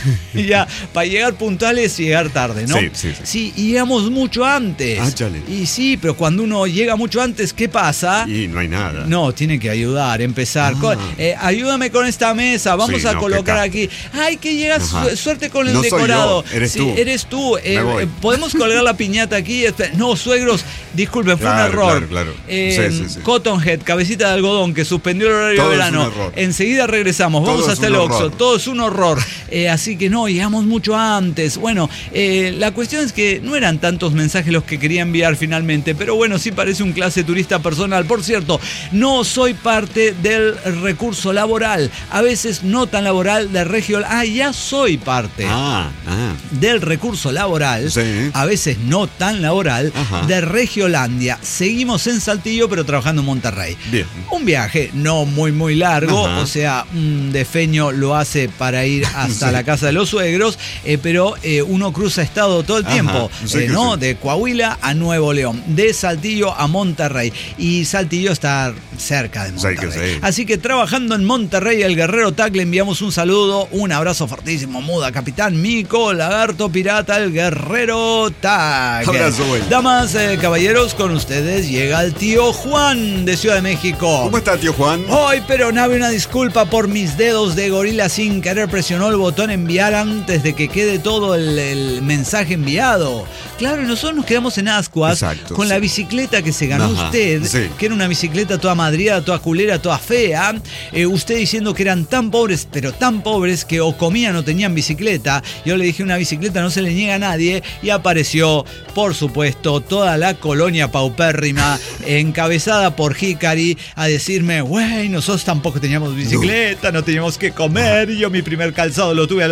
Y ya, para llegar puntuales y llegar tarde, ¿no? Sí, sí, sí. Sí, y llegamos mucho antes. Ah, chale. Y sí, pero cuando uno llega mucho antes, ¿qué pasa? Y no hay nada. No, tiene que ayudar, empezar. Ah. Con- eh, ayúdame con esta mesa, vamos Sí, a no, colocar qué aquí. Ay, que llegas, Ajá. su- suerte con el No soy decorado. yo, eres Sí, tú. eres tú. Eh, Me voy. eh, Podemos colgar la piñata aquí. Espe- No, suegros, disculpen, fue Claro, un error. claro, claro. Eh, Sí, sí, sí. Cottonhead, cabecita de algodón, que suspendió el horario Todo de es verano. un error. Enseguida regresamos, Todo vamos es hasta un el Oxxo. horror. Todo es un horror. Eh, así que no, llegamos mucho antes. Bueno, eh, la cuestión es que no eran tantos mensajes los que quería enviar finalmente, pero bueno, sí parece un clase turista personal. Por cierto, no soy parte del recurso laboral, a veces no tan laboral de Regio... Ah, ya soy parte. Ah, ah. Del recurso laboral, Sí. a veces no tan laboral, Ajá. de Regiolandia. Seguimos en Saltillo, pero trabajando en Monterrey. Bien. Un viaje no muy, muy largo, Ajá. o sea, un defeño lo hace para ir hasta Sí. la casa de los suegros, eh, pero eh, uno cruza estado todo el Ajá, tiempo, sí eh, que ¿no? sí. De Coahuila a Nuevo León, de Saltillo a Monterrey. Y Saltillo está cerca de Sí que Monterrey. sí. Así que trabajando en Monterrey, el Guerrero Tac, le enviamos un saludo, un abrazo fortísimo, muda, capitán Mico, lagarto pirata, el Guerrero Tac. Abrazo, güey. Damas, eh, caballeros, con ustedes llega el tío Juan de Ciudad de México. ¿Cómo está, tío Juan? Hoy, pero nave una disculpa por mis dedos de gorila sin querer presionó el botón enviar antes de que quede todo el, el mensaje enviado. Claro, y nosotros nos quedamos en ascuas Exacto, con sí. la bicicleta que se ganó Ajá, usted, sí. que era una bicicleta toda madriada, toda culera, toda fea. Eh, usted diciendo que eran tan pobres, pero tan pobres que o comían o tenían bicicleta. Yo le dije, una bicicleta no se le niega a nadie, y apareció, por supuesto, toda la colonia paupérrima, encabezada por Hikari, a decirme, güey, nosotros tampoco teníamos bicicleta, no teníamos que comer, y yo mi primer calzado lo tuve a los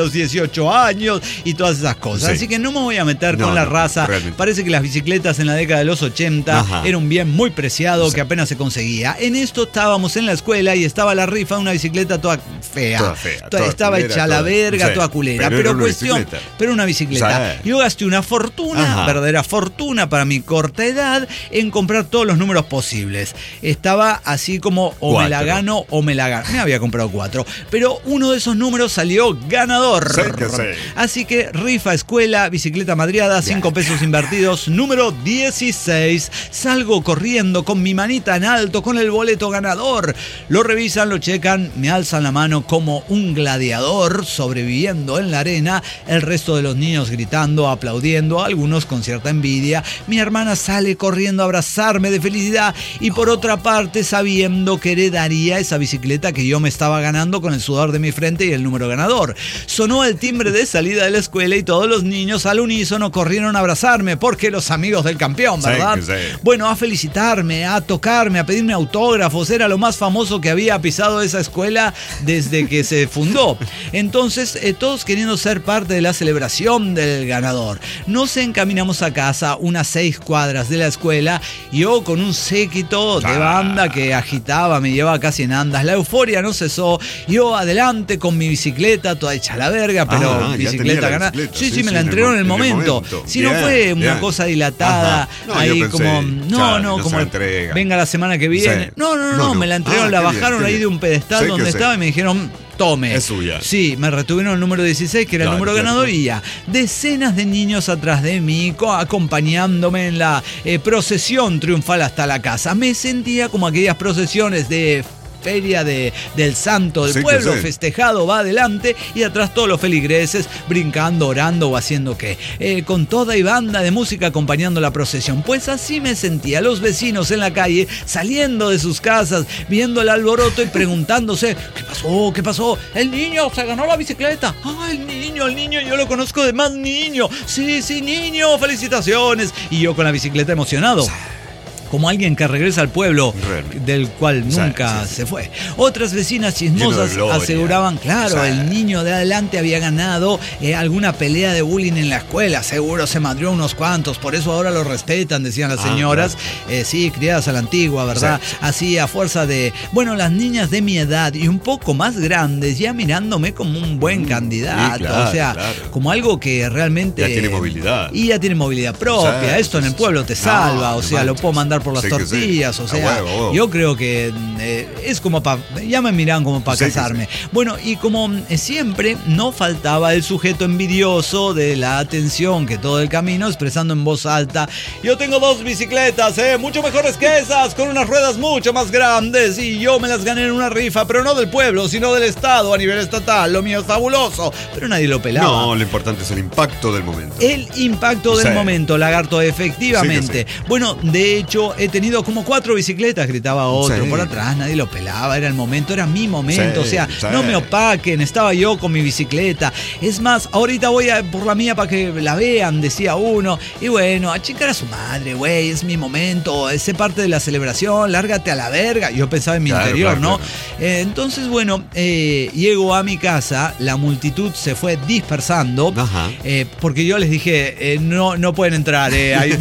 los dieciocho años y todas esas cosas. Sí. Así que no me voy a meter No, con la no, raza. realmente. Parece que las bicicletas en la década de los ochenta Ajá. era un bien muy preciado Sí. que apenas se conseguía. En esto estábamos en la escuela y estaba la rifa de una bicicleta toda fea. Toda fea, Toda- toda estaba culera, hecha a la toda- verga, sí. toda culera. Pero Pero, era una cuestión, bicicleta. pero una bicicleta. Sí. Yo gasté una fortuna, Ajá. verdadera fortuna para mi corta edad, en comprar todos los números posibles. Estaba así como o me la Cuatro. gano o me la gano. Me había comprado cuatro. Pero uno de esos números salió ganador. Sí que sí. Así que rifa escuela, bicicleta madriada, cinco pesos invertidos, número dieciséis. Salgo corriendo con mi manita en alto con el boleto ganador. Lo revisan, lo checan, me alzan la mano como un gladiador sobreviviendo en la arena. El resto de los niños gritando, aplaudiendo, algunos con cierta envidia. Mi hermana sale corriendo a abrazarme de felicidad y por otra parte sabiendo que heredaría esa bicicleta que yo me estaba ganando con el sudor de mi frente y el número ganador. Sonó el timbre de salida de la escuela y todos los niños al unísono corrieron a abrazarme porque los amigos del campeón, ¿verdad? Sí, sí. Bueno, a felicitarme, a tocarme, a pedirme autógrafos. Era lo más famoso que había pisado esa escuela desde que se fundó. Entonces, eh, todos queriendo ser parte de la celebración del ganador. Nos encaminamos a casa unas seis cuadras de la escuela. Yo con un séquito de banda que agitaba, me llevaba casi en andas. La euforia no cesó. Yo adelante con mi bicicleta, toda hecha a la verga, pero Ah, ya bicicleta tenía la ganada. bicicleta. Sí, sí, Sí, me sí, la en el entregaron en el mo- en el momento. momento. Si no Bien, fue una bien. cosa dilatada, Ajá. No, yo ahí pensé, como, no, chale, no, no como se la entrega. venga la semana que viene. Sí. No, no, no, No, no, no. me la entregaron, Ah, la qué bien, bajaron qué ahí bien. de un pedestal Sí que donde sí. estaba y me dijeron, tome. Es suya. Sí, me retuvieron el número dieciséis, que era el Claro, número claro. ganador, y ya. Decenas de niños atrás de mí, co- acompañándome en la eh, procesión triunfal hasta la casa. Me sentía como aquellas procesiones de feria de, del santo del Sí que pueblo, sí. festejado, va adelante y atrás todos los feligreses brincando, orando o haciendo qué, eh, con toda y banda de música acompañando la procesión. Pues así me sentía, los vecinos en la calle saliendo de sus casas, viendo el alboroto y preguntándose, ¿qué pasó? ¿Qué pasó? El niño se ganó la bicicleta. Ah, el niño, el niño, yo lo conozco de más niño. Sí, sí, niño, felicitaciones. Y yo con la bicicleta emocionado. Como alguien que regresa al pueblo Realmente. del cual nunca Sí, sí, sí. se fue. Otras vecinas Lleno chismosas de gloria. aseguraban, claro, Sí. el niño de adelante había ganado eh, alguna pelea de bullying en la escuela, seguro se madrió unos cuantos, por eso ahora lo respetan, decían las Ah, señoras, eh, sí, criadas a la antigua, ¿verdad? Sí, sí. Así a fuerza de, bueno, las niñas de mi edad y un poco más grandes ya mirándome como un buen candidato, claro, o sea, claro. como algo que realmente... Ya tiene movilidad. Y ya tiene movilidad propia, Sí, esto en sí, el pueblo te sí. salva, No, o no sea, lo manches. puedo mandar por las Sí que sí. tortillas, o A sea, huevo, a huevo. yo creo que eh, es como para, ya me miran como para Sí que casarme. Bueno, y como eh, siempre, no faltaba el sujeto envidioso de la atención que todo el camino expresando en voz alta, yo tengo dos bicicletas, eh, mucho mejores que esas, con unas ruedas mucho más grandes y yo me las gané en una rifa, pero no del pueblo, sino del estado a nivel estatal, lo mío es fabuloso, pero nadie lo pelaba. No, lo importante es el impacto del momento. El impacto del Sí. momento, lagarto, efectivamente. Sí que Bueno, de hecho, he tenido como cuatro bicicletas, gritaba otro Sí. por atrás, nadie lo pelaba, era el momento, era mi momento, Sí, o sea, sí. no me opaquen, estaba yo con mi bicicleta. Es más, ahorita voy a por la mía para que la vean, decía uno. Y bueno, a chingar a su madre, güey, es mi momento, es parte de la celebración, lárgate a la verga. Yo pensaba en mi Claro, interior, claro, ¿no? claro. Eh, entonces, bueno, eh, llego a mi casa, la multitud se fue dispersando, Ajá. eh, porque yo les dije, eh, no, no pueden entrar, eh, hay,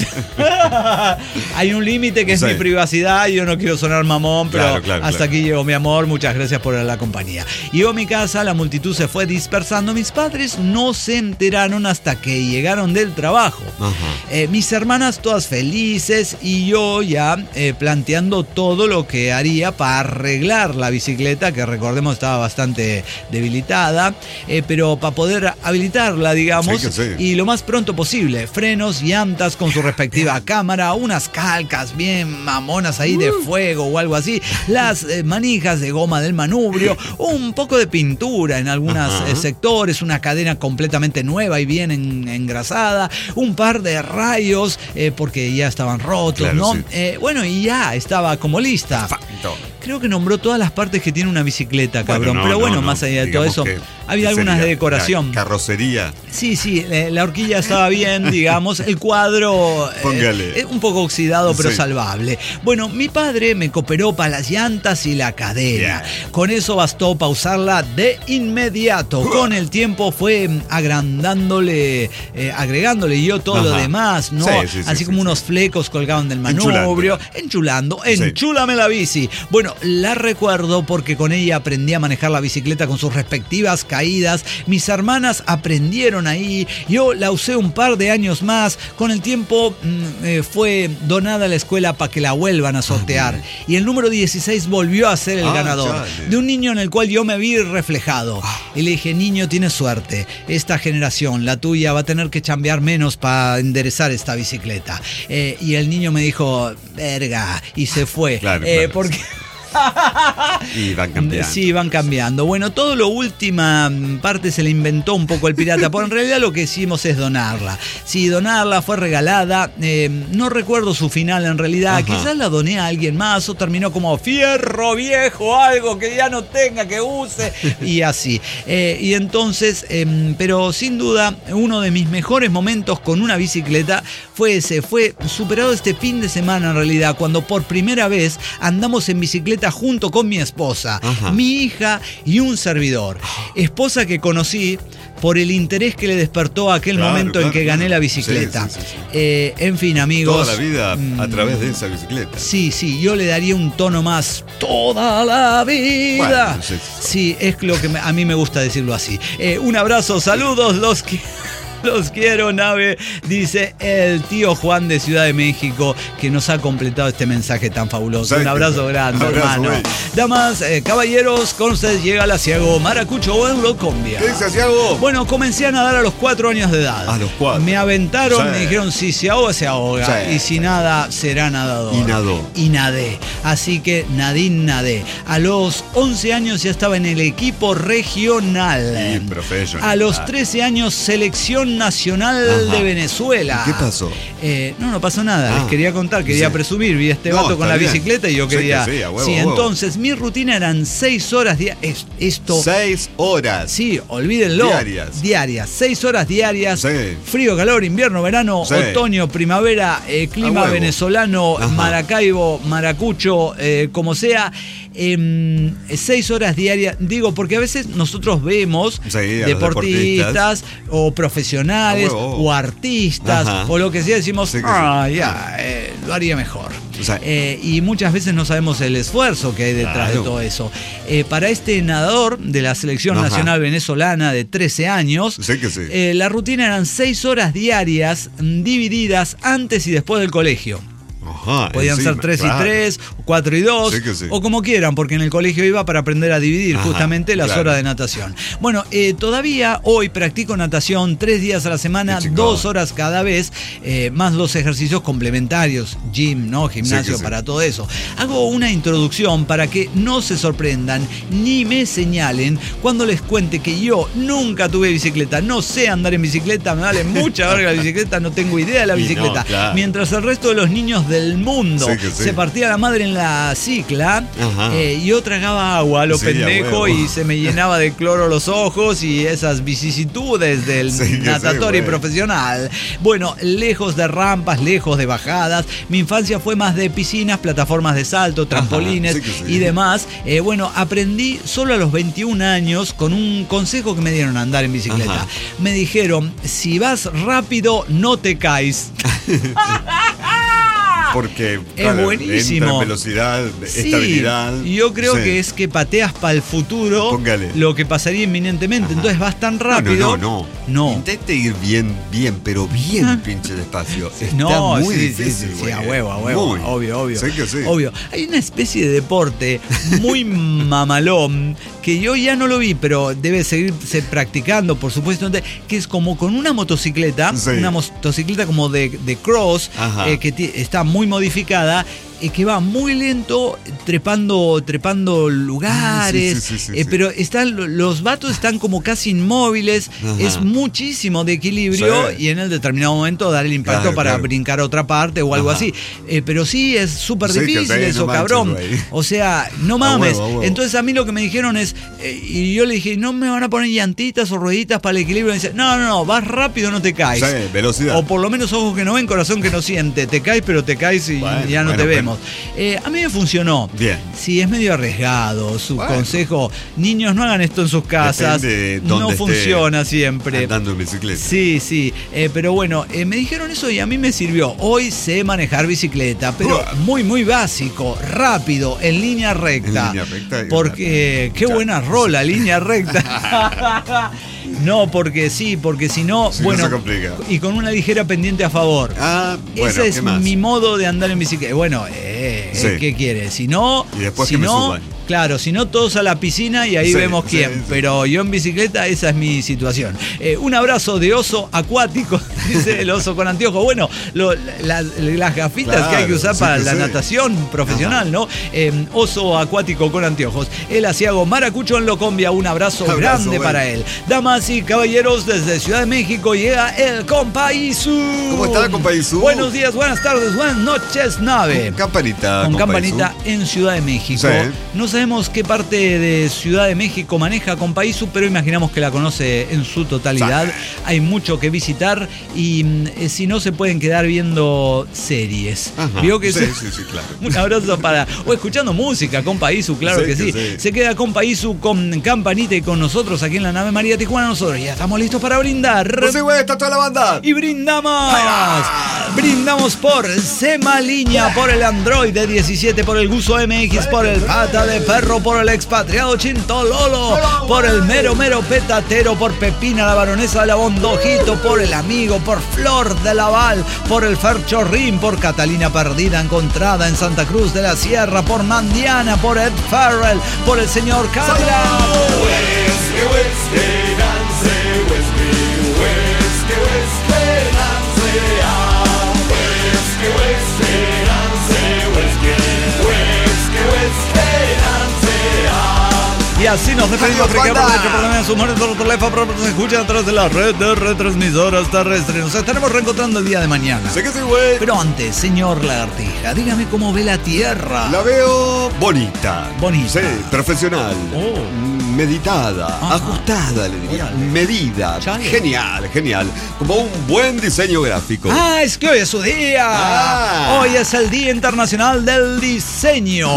hay un límite que es Sí. mi privacidad, yo no quiero sonar mamón, pero Claro, claro, hasta claro. aquí llegó mi amor, muchas gracias por la compañía. Llego a mi casa, la multitud se fue dispersando, mis padres no se enteraron hasta que llegaron del trabajo. Ajá. Eh, mis hermanas todas felices y yo ya eh, planteando todo lo que haría para arreglar la bicicleta, que recordemos estaba bastante debilitada, eh, pero para poder habilitarla, digamos, Sí que sí. y lo más pronto posible. Frenos, llantas con su respectiva cámara, unas calcas bien mamonas ahí de fuego o algo así, las eh, manijas de goma del manubrio, un poco de pintura en algunos Ajá. Claro, ¿no? sí. Eh, bueno, y ya estaba como lista. Facto. creo que nombró todas las partes que tiene una bicicleta, cabrón. Bueno, no, Pero bueno, no, no. más allá de todo Digamos eso, había algunas de decoración. Carrocería. Sí, sí, eh, la horquilla estaba bien, digamos. El cuadro Póngale. eh, un poco oxidado, pero Sí. salvable. Bueno, mi padre me cooperó para las llantas y la cadena. Yeah. Con eso bastó para usarla de inmediato. Con el tiempo fue agrandándole, eh, agregándole yo todo Ajá. lo demás, ¿no? Sí, sí, sí, Así sí, como sí. unos flecos colgaban del manubrio. Enchulando. Enchúlame la bici. Bueno, la recuerdo porque con ella aprendí a manejar la bicicleta con sus respectivas caídas. Mis hermanas aprendieron ahí. Yo la usé un par de años más. Con el tiempo mm, eh, fue donada a la escuela para que la vuelvan a sortear. Ah, y el número dieciséis volvió a ser el Ah, ganador. chale. De un niño en el cual yo me vi reflejado. Y le dije, niño, tienes suerte. Esta generación, la tuya, va a tener que chambear menos para enderezar esta bicicleta. Eh, y el niño me dijo, verga, y se fue. Claro, Eh, claro, porque... Y van cambiando. Sí, van cambiando. Bueno, todo lo última parte se le inventó un poco el pirata, pero en realidad lo que hicimos es donarla. Sí, donarla, fue regalada. Eh, no recuerdo su final en realidad. Ajá. Quizás la doné a alguien más o terminó como fierro viejo, algo que ya no tenga, que use. Y así. Eh, y entonces, eh, pero sin duda, uno de mis mejores momentos con una bicicleta fue ese. Fue superado este fin de semana en realidad, cuando por primera vez andamos en bicicleta junto con mi esposa, Ajá. mi hija y un servidor. Esposa que conocí por el interés que le despertó aquel Claro, momento en claro, que claro. gané la bicicleta. Sí, sí, sí, sí. Eh, en fin, amigos. Toda la vida mm, a través de esa bicicleta. Sí, sí, yo le daría un tono más toda la vida. Bueno, sí, sí. Sí, es lo que me- a mí me gusta decirlo así. Eh, un abrazo, saludos, los que... Los quiero, nave, dice el tío Juan de Ciudad de México, que nos ha completado este mensaje tan fabuloso. Un abrazo grande, Abrazo, hermano. güey. Damas, eh, caballeros, con ustedes llega la Ciago Maracucho en Locombia. ¿Qué dice Asiago? Bueno, comencé a nadar a los cuatro años de edad. A los cuatro. Me aventaron, Sí. me dijeron, si se ahoga, se ahoga. Sí. Y si nada, será nadador. Y nadó. Y nadé. Así que nadín, nadé. A los once años ya estaba en el equipo regional. Y profesional. A los trece años, selección nacional Ajá. de Venezuela. ¿Y qué pasó? Eh, no, no pasó nada. Ah, Les quería contar, quería sí. presumir. Vi a este No, vato con está la bien. bicicleta y yo Sí quería. que sí, a huevo, sí, a huevo. entonces mi rutina eran seis horas diarias. Esto. Seis horas. Sí, olvídenlo. Diarias. Diarias. Seis horas diarias. Sí. Frío, calor, invierno, verano, Sí. otoño, primavera, eh, clima A huevo. venezolano, Ajá. Maracaibo, Maracucho, eh, como sea. em, seis horas diarias. Digo, porque a veces nosotros vemos Sí, a los deportistas, o profesionales A huevo. o artistas Ajá. o lo que sea, decimos, Sí que sí. ah, ya, eh, lo haría mejor. O sea, Eh, y muchas veces no sabemos el esfuerzo que hay detrás Claro. de todo eso. Eh, para este nadador de la selección Ajá. nacional venezolana de trece años, Sí que sí. eh, la rutina eran seis horas diarias mm, divididas antes y después del colegio. Ajá, Podían encima, ser tres claro. y tres, cuatro y dos, Sí que sí. o como quieran, porque en el colegio iba para aprender a dividir Ajá, justamente las claro. horas de natación. Bueno, eh, todavía hoy practico natación tres días a la semana, Qué chico. dos horas cada vez, eh, más los ejercicios complementarios, gym, ¿no? Gimnasio, Sí que sí. para todo eso. Hago una introducción para que no se sorprendan ni me señalen cuando les cuente que yo nunca tuve bicicleta, no sé andar en bicicleta, me vale mucha verga la bicicleta, no tengo idea de la Y no, bicicleta. claro. Mientras el resto de los niños del mundo Sí que sí. se partía la madre en la cicla, Ajá. eh, yo tragaba agua a lo Sí, a pendejo huevo. y se me llenaba de cloro los ojos y esas vicisitudes del Sí que sí, natatorio güey. profesional. Bueno, lejos de rampas, lejos de bajadas. Mi infancia fue más de piscinas, plataformas de salto, trampolines sí que sí. y demás. Eh, bueno, aprendí solo a los veintiún años con un consejo que me dieron a andar en bicicleta. Ajá. Me dijeron, si vas rápido, no te caes. Porque Es claro, buenísimo. entra en velocidad, Sí, estabilidad. yo creo Sí. que es que pateas para el futuro Póngale. lo que pasaría inminentemente. Ajá. Entonces vas tan No, rápido. No, no, no. No. Intente ir bien, bien, pero bien Ah. pinche despacio. Está No, muy sí, difícil, sí, sí, sí, güey. a huevo, a huevo, Muy. obvio, obvio. Sí que sí. Obvio. Hay una especie de deporte muy mamalón que yo ya no lo vi, pero debe seguirse practicando, por supuesto, que es como con una motocicleta, Sí. una motocicleta como de, de cross, Ajá. eh, que ti- está muy modificada eh, que va muy lento, trepando, trepando lugares, Ah, sí, sí, sí, sí, eh, sí. pero están, los vatos están como casi inmóviles, Ajá. es muchísimo de equilibrio Sí. y en el determinado momento dar el impacto Claro, para claro. brincar a otra parte o algo Ajá. así. Eh, pero sí, es súper Sí, que difícil sí, eso, no manches, cabrón. güey. O sea, no A mames. huevo, a huevo. Entonces a mí lo que me dijeron es, eh, y yo le dije, ¿no me van a poner llantitas o rueditas para el equilibrio? Y me dice, no, no, no, vas rápido, no te caes. Sí, velocidad. O por lo menos ojos que no ven, corazón que no siente. Te caes, pero te caes y Bueno, ya no bueno, te bueno. vemos. Eh, a mí me funcionó. Bien. Sí, es medio arriesgado. Su Bueno. consejo, niños, no hagan esto en sus casas. Depende de No dónde funciona esté siempre. Andando en bicicleta. Sí, sí, eh, pero bueno, eh, me dijeron eso y a mí me sirvió. Hoy sé manejar bicicleta, pero Uah. muy, muy básico, rápido, en línea recta. En línea recta y Porque, qué Ya. buena rola, línea recta. No, porque sí, porque si no, Si no bueno, se complica. y con una ligera pendiente a favor. Ah, bueno, Ese es ¿qué más? mi modo de andar en bicicleta. Bueno, eh, Sí. ¿qué quiere? Si no, Y después si que me no, suban. claro, si no todos a la piscina y ahí Sí, vemos sí, quién. sí. Pero yo en bicicleta, esa es mi situación. Eh, un abrazo de oso acuático, dice el oso con anteojos. Bueno, lo- la- las gafitas Claro, que hay que usar sí para que la sí. natación profesional, ¿no? Eh, oso acuático con anteojos. El asiago Maracucho en Locombia, un abrazo, Abrazo, grande bueno. para él. Damas y caballeros, desde Ciudad de México llega el Compaisú. ¿Cómo está, Compaisú? Buenos días, buenas tardes, buenas noches, nave. Campanita. Con Compaisú. campanita en Ciudad de México. Sí. No sabemos qué parte de Ciudad de México maneja Compaisú, pero imaginamos que la conoce en su totalidad. Sí. Hay mucho que visitar y mm, eh, si no se pueden quedar viendo series. Ajá. ¿Vio que Sí, se- sí, sí, claro. Un abrazo para. O escuchando música con Paísu, claro Sí, que sí. que sí. Se queda con Paísu, con Campanita y con nosotros aquí en la nave María Tijuana. Nosotros ya estamos listos para brindar. Pues sí, güey, está toda la banda. Y brindamos. Brindamos por Semaliña, por el Android de diecisiete, por el Guso M X, por el Pata de Perro, por el expatriado Chintololo, por el Mero Mero Petatero, por Pepina la Baronesa de la Bondojito, por el Amigo, por Flor de Laval, por el Ferchorrín, por Catalina Perdida encontrada en Santa Cruz de la Sierra, por Mandiana, por Ed Farrell, por el señor Cabra. Y así nos despedimos. Adiós, porque banda. por hecho, por lo menos, humor, por teléfono, por- por- se escucha a través de la red de retransmisoras terrestres. Nos estaremos reencontrando el día de mañana. Sé que sí, güey. Pero antes, señor Lagartija, dígame cómo ve la Tierra. La veo bonita. Bonita. Sí, profesional. Oh. Meditada, Ajá. ajustada, le diría. Órale. Medida. Chale. Genial, genial. Como un buen diseño gráfico. Ah, es que hoy es su día. Ah. Hoy es el Día Internacional del Diseño.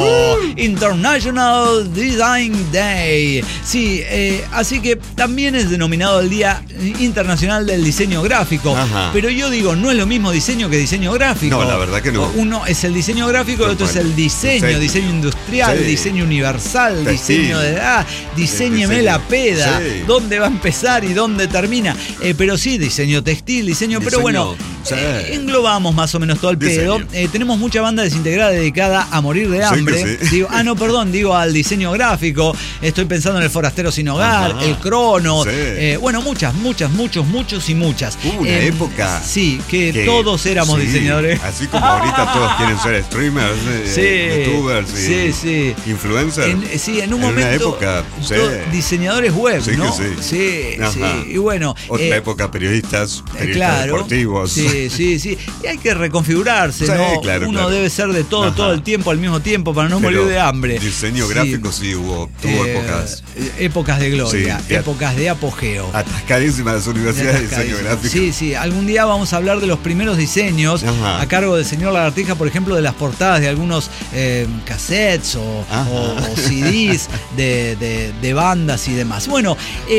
International Design Day. Sí, eh, así que también es denominado el Día Internacional del Diseño Gráfico. Ajá. Pero yo digo, no es lo mismo diseño que diseño gráfico. No, la verdad que no. Uno es el diseño gráfico y Tal otro es cual. el diseño. Diseño. Diseño industrial, Sí. diseño universal, Textil. diseño de... Ah, diseñeme diseño. la peda. Sí. ¿Dónde va a empezar y dónde termina? Eh, pero sí, diseño textil, diseño... pero Diseño, bueno, sí. eh, englobamos más o menos todo el Diseño. pedo. Eh, tenemos mucha banda desintegrada dedicada a morir de Sí hambre. que sí. Digo, ah, no, perdón, digo al diseño gráfico. Estoy pensando en el Forastero Sin Hogar, Ajá. el Crono. Sí. eh, bueno, muchas, muchas, muchos, muchos y muchas. Hubo una Eh, época Sí, que, que- todos éramos sí, diseñadores. Así como ahorita todos quieren ser streamers, eh, Sí, youtubers y sí, sí. influencers. En- sí, en un En una momento. época, sí. to- Diseñadores web, Sí que ¿no? sí. Sí, Ajá. sí. Y bueno. Otra eh, época, periodistas, eh, periodistas claro. deportivos. Sí, sí, sí. Y hay que reconfigurarse, Sí, ¿no? claro, Uno claro. debe ser de todo, Ajá. todo el tiempo al mismo tiempo para no Pero morir de hambre. Diseño Sí. gráfico sí hubo, tuvo Eh, épocas Épocas de gloria, Sí, te- épocas de apogeo. atascadísimas las universidades de diseño gráfico. Sí, sí, algún día vamos a hablar de los primeros diseños Ajá. a cargo del señor Lagartija, por ejemplo, de las portadas de algunos eh, cassettes o, Ajá. o- o C Ds de, de- de bandas y demás. Bueno,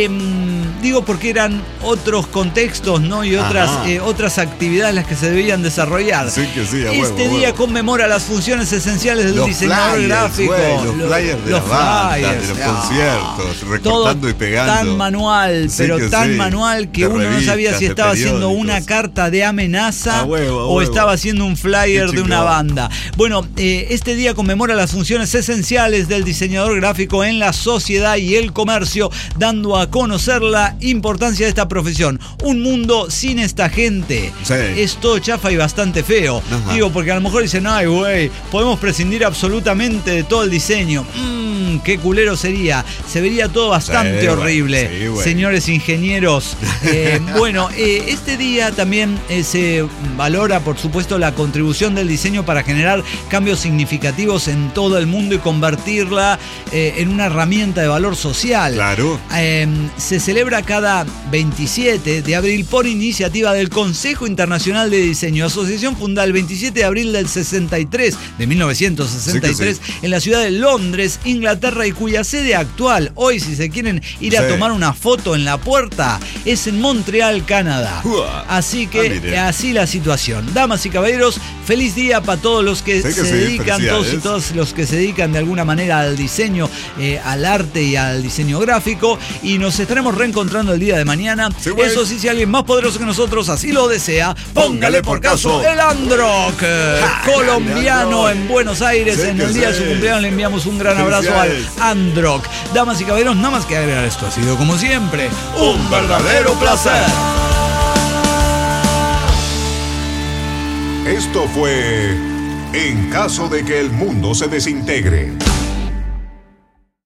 em, digo porque eran otros contextos, ¿no? Y otras, Ajá. eh, otras actividades las que se debían desarrollar. Sí que sí, a huevo, Este a día huevo. conmemora las funciones esenciales del Los diseñador flyers, gráfico. güey, los Lo- flyers de los las bandas, flyers, de los ah, conciertos, recortando todo y pegando. Tan manual, Sí pero que tan sí, manual que de uno no sabía revistas, si de estaba haciendo periódicos. una carta de amenaza A huevo, a o huevo. estaba haciendo un flyer Qué de una chingón. banda. Bueno, eh, este día conmemora las funciones esenciales del diseñador gráfico en la sociedad y el comercio, dando a conocer la importancia de esta profesión. Un mundo sin esta gente. Sí. Sí. es todo chafa y bastante feo. Ajá. Digo, porque a lo mejor dicen, ay, güey, podemos prescindir absolutamente de todo el diseño. Mmm, qué culero sería. Se vería todo bastante Sí, horrible. güey, sí, güey. Señores ingenieros. Eh, bueno, eh, este día también eh, se valora, por supuesto, la contribución del diseño para generar cambios significativos en todo el mundo y convertirla eh, en una herramienta de valor social. Claro. Eh, se celebra cada veintisiete de abril por iniciativa del Consejo Internacional de Diseño, asociación fundada el veintisiete de abril del sesenta y tres, de mil novecientos sesenta y tres, Sí que sí. en la ciudad de Londres, Inglaterra, y cuya sede actual, hoy si se quieren ir a Sí. tomar una foto en la puerta, es en Montreal, Canadá. Uah. Así Ah, que mire. así la situación. Damas y caballeros, feliz día para todos los que, Sí que se sí, dedican, todos y felicidades. todos los que se dedican de alguna manera al diseño, eh, al arte y al diseño gráfico. Y nos estaremos reencontrando el día de mañana. Sí, güey. Eso sí, si alguien más poderoso que nosotros así lo desea, póngale por caso el Androck, eh, colombiano en Buenos Aires. Sí en que el día de su sí. cumpleaños le enviamos un gran abrazo al Felicidades. Androck. Damas y caballeros, nada más que agregar, esto ha sido como siempre un verdadero placer. Esto fue En caso de que el mundo se desintegre.